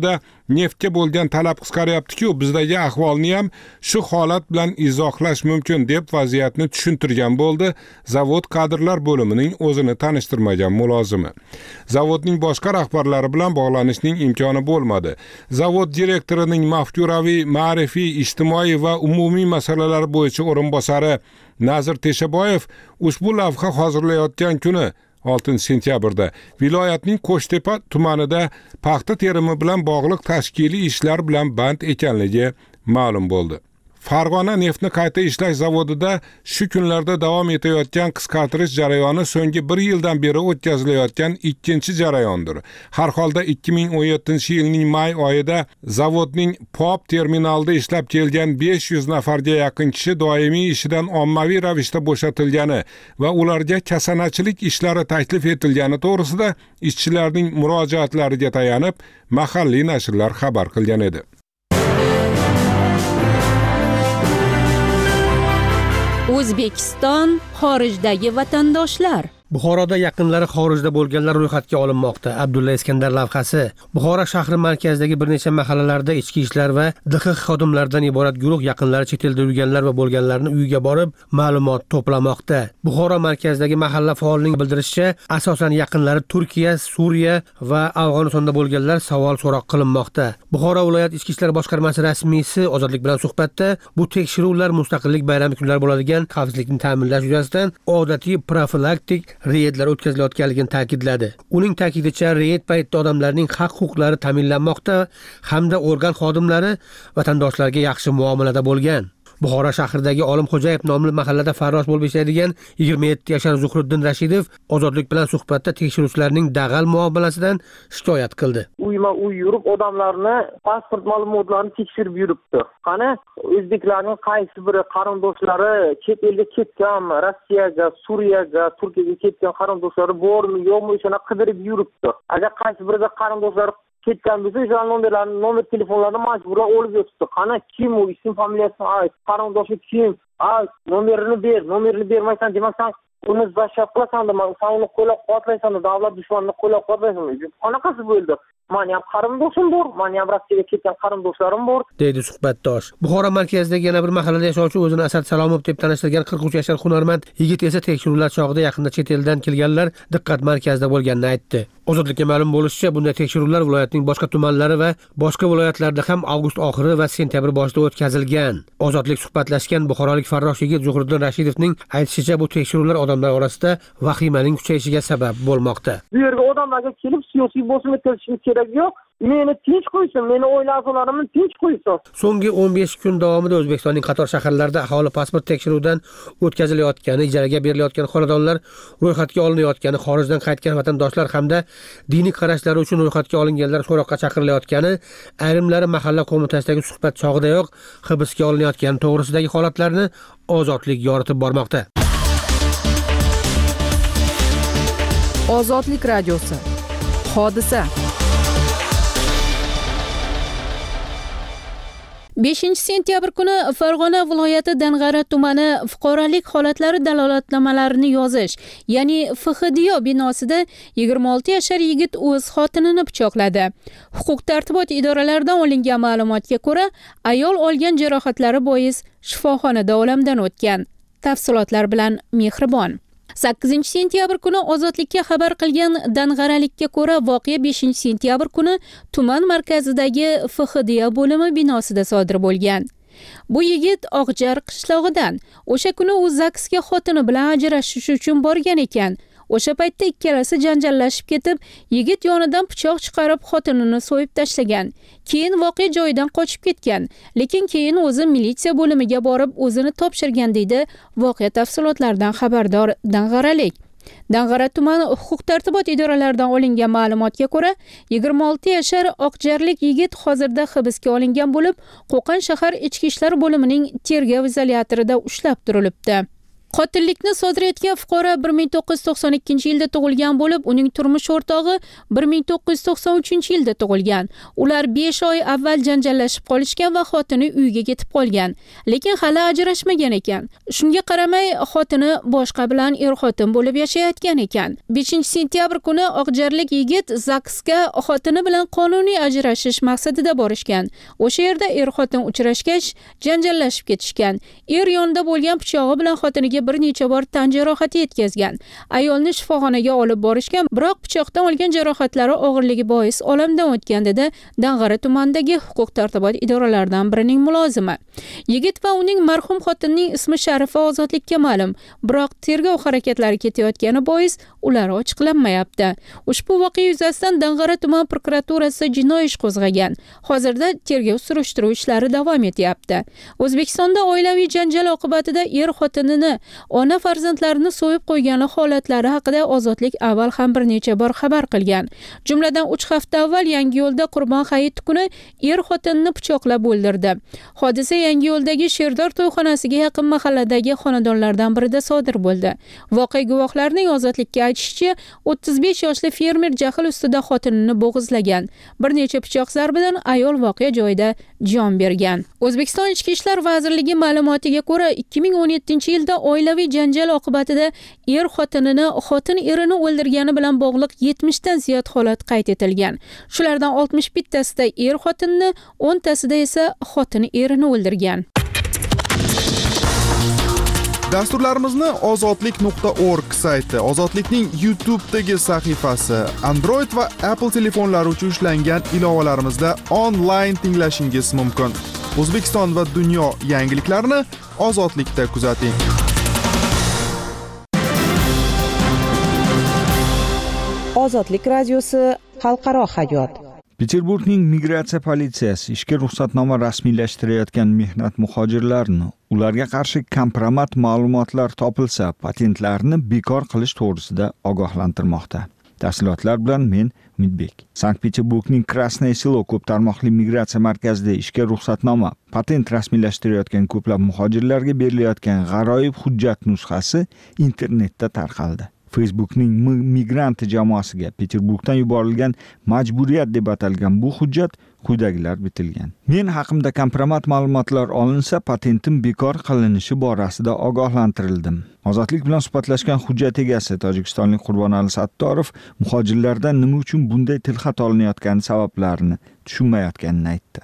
neftga bo'lgan talab qisqaryapti-ku, bizdagi ahvolni ham shu holat bilan izohlash mumkin deb vaziyatni tushuntirgan bo'ldi zavod kadrlar bo'limining o'zini tanishtirmagan mulozimi. Zavodning boshqa rahbarlari bilan bog'lanishning imkoni bo'lmadi. Zavod direktorining mafkuraviy, ma'rifiy, ijtimoiy va umumiy masalalar bo'yicha o'rinbosari Nazir Teshaboyev ushbu lavha hozirlayotgan kuni oltinchi sentyabrda viloyatning Qo'shtepa tumanida paxta terimi bilan bog'liq tashkiliy ishlar bilan band ekanligi ma'lum bo'ldi. Farg'ona neftni qayta ishlash zavodida shu kunlarda davom etayotgan qisqartirish jarayoni so'nggi bir yildan beri o'tkazilayotgan ikkinchi jarayondir. Har holda ikki ming o'n yettinchi yilning may oyida zavodning Pop terminalida ishlab kelgan besh yuz nafarga yaqin kishi doimiy ishidan ommaviy ravishda bo'shatilgani va ularga kasanachilik ishlari taklif etilgani to'g'risida ishchilarning murojaatlariga tayanib mahalliy nashrlar xabar qilgan edi. O'zbekiston xorijdagi vatandoshlar. Buxoroda yaqinlari xorijda bo'lganlar ro'yxatga olinmoqda. Abdulla Iskandar lavhasi. Buxoro shahri markazidagi bir necha mahallalarda ichki ishlar va D X X xodimlaridan iborat guruh yaqinlari chet elda yurganlar va bo'lganlarni uyiga borib ma'lumot to'plamoqda. Buxoro markazidagi mahalla faolining bildirishicha, asosan yaqinlari Turkiya, Suriya va Afg'onistonda bo'lganlar savol so'roq qilinmoqda. Buxoro viloyat ichki ishlar boshqarmasi rasmiysi Ozodlik bilan suhbatda bu tekshiruvlar mustaqillik bayrami kunlari bo'ladigan xavfsizlikni ta'minlash yuzasidan odatiy profilaktik reydlar o'tkazilayotganligini ta'kidladi. Uning ta'kidicha, reyd paytida odamlarning haq-huquqlari ta'minlanmoqda hamda organ xodimlari vatandoshlarga yaxshi muomalada bo'lgan. Buxoro shahridagi Olimxo'jayev nomli mahallada farrosh bo'lib ishlaydigan yigirma yetti yashar Zuhriddin Rashidov Ozodlik bilan suhbatda tekshiruvchilarning dag'al muomalasidan shikoyat qildi. Uyma-uy yurib odamlarni pasport ma'lumotlarini tekshirib yuribdi. Qani o'zbeklarning qaysi biri qarindoshlari chet elga ketgan, Rossiyaga, Suriyaga, Turkiyaga ketgan qarindoshlari bormi, yo'qmi, o'shani qidirib yuribdi. Agar qaysi birida qarindoshlari ketgan bo'lsa, o'sha nomerlarni, nomer telefonlarini majburlab olib yotibdi. Qani kim u, ism familiyasini ayt, qarindoshi kim? Ay, nomerini ber, nomerini bermaysan demaksan, uni zashab qilasan, sen uni qo'llab-quvvatlaysan, davlat dushmanini qo'llab-quvvatlaysan. Qanaqasi bo'ldi? Men ham qarindoshim bor, men ham Rossiyaga ketgan qarindoshlarim bor, deydi suhbatdosh. Buxoro markazidagi yana bir mahallada yashovchi o'zini Asad Salomov deb tanishtirgan qirq uch yashar hunarmand yigit esa tekshiruvlar chog'ida yaqinda chet eldan kelganlar diqqat markazida bo'lganini aytdi. Ozodlikka ma'lum bo'lishicha, bunday tekshiruvlar viloyatning boshqa tumanlari va boshqa viloyatlarda ham avgust oxiri va sentyabr boshida o'tkazilgan. Ozodlik suhbatlashgan buxorolik farrosh yigit Zuhriddin Rashidovning aytishicha, bu tekshiruvlar odamlar orasida vahimaning kuchayishiga sabab bo'lmoqda. Bu yerga odamlarga kelib siyosiy bosim o'tkazishimiz kerak yo'q. Meni tinch qo'ysin, meni oila a'zolarimni tinch qo'ysin. So'nggi o'n besh kun davomida O'zbekistonning qator shaharlarida aholi pasport tekshiruvidan o'tkazilayotgani, ijaraga berilayotgan xonadonlar ro'yxatga olinayotgani, xorijdan qaytgan vatandoshlar hamda diniy qarashlari uchun ro'yxatga olinganlar so'roqqa chaqirilayotgani, ayrimlari mahalla qo'mitasidagi suhbat chog'idayoq hibsga olinayotgani to'g'risidagi holatlarni Ozodlik yoritib bormoqda. Ozodlik radiosi. Hodisa. beshinchi sentyabr kuni Farg'ona viloyati Dang'ara tumani fuqarolik holatlari dalolatnomalarini yozish, ya'ni F X D O binosida yigirma olti yashar yigit o'z xotinini pichoqladi. Huquq-tartibot idoralaridan olingan ma'lumotga ko'ra, ayol olgan jarohatlari bois shifoxonada olamdan o'tgan. Tafsilotlar bilan Mehribon. sakkizinchi sentyabr kuni Ozodlikka xabar qilgan dang'aralikka ko'ra, voqea beshinchi sentyabr kuni tuman markazidagi F X D O bo'limi binosida sodir bo'lgan. Bu yigit Oqjar qishlog'idan. O'sha kuni u zaksga xotini bilan ajrashish uchun borgan ekan. O'sha paytda ikkalasi janjallashib ketib, yigit yonidan pichoq chiqarib xotinini so'yib tashlagan. Keyin voqea joyidan qochib ketgan, lekin keyin o'zi militsiya bo'limiga borib o'zini topshirgan, deydi voqea tafsilotlaridan xabardor Dang'aralik. Dang'ara tumani huquq-tartibot idoralaridan olingan ma'lumotga ko'ra, yigirma olti yashar oqjarlik yigit hozirda hibsga olingan bo'lib, Qo'qon shahar ichki ishlar bo'limining tergov izolyatorida ushlab turilibdi. Qotillikni sodir etgan fuqaro bir ming to'qqiz yuz to'qson ikkinchi yilda tug'ilgan bo'lib, uning turmush o'rtog'i bir ming to'qqiz yuz to'qson uchinchi yilda tug'ilgan. Ular besh oy avval janjallashib qolishgan va xotini uyiga ketib qolgan, lekin hali ajrashmagan ekan. Shunga qaramay, xotini boshqa bilan er-xotin bo'lib yashayotgan ekan. beshinchi sentyabr kuni oqjarlik yigit zaksga xotini bilan qonuniy ajrashish maqsadida borishgan. O'sha yerda er-xotin uchrashgach, janjallashib ketishgan. Er yonida bo'lgan pichog'i bilan xotiniga bir necha bor tan jarohati yetkazgan. Ayolni shifoxonaga olib borishgan, biroq pichoqdan olgan jarohatlari og'irligi bois olamdan o'tgan, dedi Dang'ara tumanidagi huquq tartibot idoralaridan birining mulozimi. Yigit va uning marhum xotinining ismi Sharifa Ozodlikka ma'lum, biroq tergov harakatlari ketayotgani bois ular ochiqlanmayapti. Ushbu voqea yuzasidan Dang'ara tuman prokuraturasi jinoiy ish qo'zg'agan. Hozirda tergov surishtiruv ishlari davom etyapti. O'zbekistonda oilaviy janjal oqibatida er xotinini, ona farzandlarini so'yib qo'ygani holatlari haqida Ozodlik avval ham bir necha bor xabar qilgan. Jumladan uch hafta avval Yangiyo'lda Qurbon hayiti kuni er xotinini pichoqlab o'ldirdi. Hodisa Yangiyo'ldagi Sherdor to'yxonasiga yaqin mahalladagi xonadonlardan birida sodir bo'ldi. Voqea guvohlarining Ozodlikka aytishicha, o'ttiz besh yoshli fermer jahl ustida xotinini bo'g'izlagan. Bir necha pichoq zarbidan ayol voqea joyida jon bergan. O'zbekiston Ichki ishlar vazirligi ma'lumotiga ko'ra, ikki ming o'n yettinchi yilda oilaviy janjal oqibatida er xotinini, xotin erini o'ldirgani bilan bog'liq yetmish dan ziyod holat qayd etilgan. Shulardan oltmish bittasida er xotinni, o'n tasida esa xotin erini o'ldirgan. Dasturlarimizni ozodlik nuqta org sayti, Ozodlikning YouTube'dagi sahifasi, Android va Apple telefonlari uchun ishlangan ilovalarimizda onlayn tinglashingiz mumkin. O'zbekiston va dunyo yangiliklarini Ozodlikda kuzating. Ozodlik radiosi xalqaro hayot. Peterburgning migratsiya politsiyasi ishga ruxsatnoma rasmiylashtirayotgan mehnat muhojirlarini ularga qarshi kompromat ma'lumotlar topilsa patentlarini bekor qilish to'g'risida ogohlantirmoqda. Tafsilotlar bilan men Umidbek. Sankt-Peterburgning Krasnoye Selo ko'p tarmoqli migratsiya markazida ishga ruxsatnoma, patent rasmiylashtirayotgan ko'plab muhojirlarga berilayotgan g'aroyib hujjat nusxasi internetda tarqaldi. Facebookning migrant jamoasiga Peterburgdan yuborilgan majburiyat deb atalgan bu hujjat quyidagilar bitilgan. Men haqimda kompromat ma'lumotlar olinsa, patentim bekor qilinishi borasida ogohlantirildim. Ozodlik bilan suhbatlashgan hujjat egasi tojikistonlik Qurbonali Sattorov muhojirlardan nima uchun bunday tilxat olinayotgani sabablarini tushunmayotganini aytdi.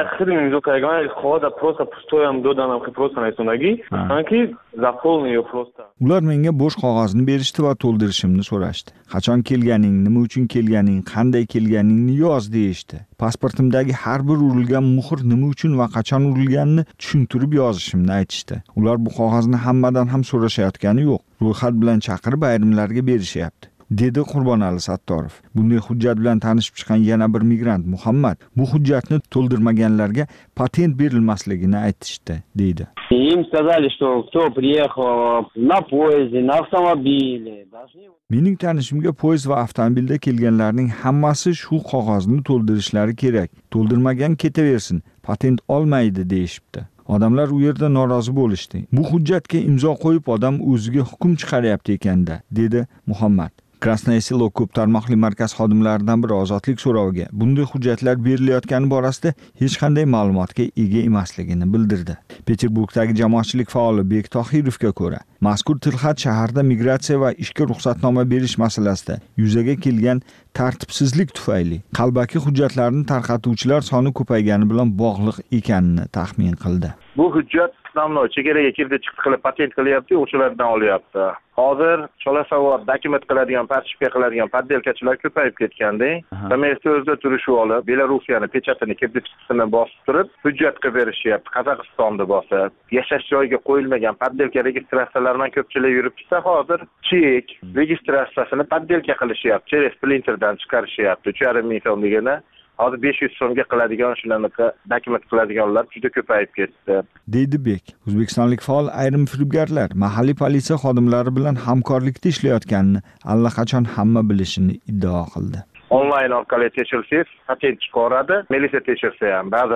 Ular menga bo'sh qog'ozni berishdi va to'ldirishimni so'rashdi. Qachon kelganing, nima uchun kelganing, qanday kelganingni yoz deyishdi. Pasportimdagi har bir urilgan muhr nima uchun va qachon urilganini tushuntirib yozishimni aytishdi. Ular bu qog'ozni hammadan ham so'rashayotgani yo'q. Ro'yxat bilan chaqirib ayrimlarga berishyapti, dedi Qurbonali Sattorov. Bunday hujjat bilan tanishib chiqqan yana bir migrant Muhammad bu hujjatni to'ldirmaganlarga patent berilmasligini aytishdi, deydi. Им сказали, что кто приехал на поезде, на автомобиле. Mening tanishimga poyezd va avtomobilda kelganlarning hammasi shu qog'ozni to'ldirishlari kerak. To'ldirmagan ketaversin, patent olmaydi deyishibdi. Odamlar u yerda norozi bo'lishdi. Bu hujjatga imzo qo'yib odam o'ziga hukm chiqaryapti ekanda, dedi Muhammad. Krasnoye Selo ko'p tarmoqli markaz xodimlaridan biri Ozodlik so'roviga bunday hujjatlar berilayotgani borasida hech qanday ma'lumotga ega emasligini bildirdi. Peterburgdagi jamoatchilik faoli Bek Tohirovga ko'ra, mazkur tilxat shaharda migratsiya va ishga ruxsatnoma berish masalasida yuzaga kelgan tartibsizlik tufayli qalbaki hujjatlarni tarqatuvchilar soni ko'paygani bilan bog'liq ekanini taxmin qildi. Bu hujjat namno chegaraga kirdi chiqdi qilib patent qilyapti, o'shalardan olyapti. Hozir cholasavod dokument qiladigan, partishka qiladigan poddelkachilar ko'payib ketganda, Samarqandda o'zida turishib olib, Belarusiyani pechatini kirdi chiqdisini bosib turib, hujjat qilib berishyapti. Qozog'istonni bosib, yashash joyiga qo'yilmagan poddelka registratsiyalardan ko'pchilik yurib chiqsa, hozir chek registratsiyasini poddelka qilishyapti, через printerdan chiqarishyapti. uch yarim ming so'm degani hozir besh yuz so'mga qiladigan shunaqa dokument qiladiganlar juda ko'payib ketdi, deydi Bek. O'zbekistonlik faol ayrim firibgarlar mahalliy politsiya xodimlari bilan hamkorlikda ishlayotganini allaqachon hamma bilishini iddao qildi. Onlayn orqali tekshirsangiz patent chiqaradi, militsiya tekshirsa ham ba'zida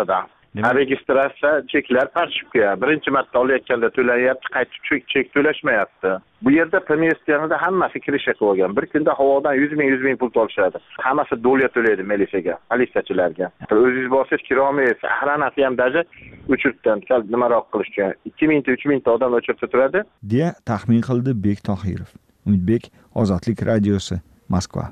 registratsiya cheklar pashib kelgan. Birinchi marta olayotganda to'layapti, qaytib chek chek to'lashmayapti. Bu yerda pomestiyada hammasi kirisha qilgan. Bir kunda havodan yuz ming yuz ming pul olishadi. Hammasi dolya to'laydi militsiyaga, politsiyachilarga. O'zingiz borsiz kiromingiz, axranati ham daji uchirtdan kal nimaroq qilish uchun ikki ming ta uch ming ta odam o'chirib turadi, deya taxmin qildi Bek Tohirov. Umidbek, Ozodlik radiosi, Moskva.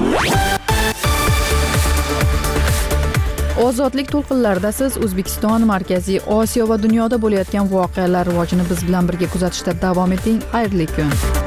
Ozodlik to'lqinlarida siz O'zbekiston, Markaziy Osiyo va dunyoda bo'layotgan voqealar rivojini biz bilan birga kuzatishda davom eting. Xayrli kun.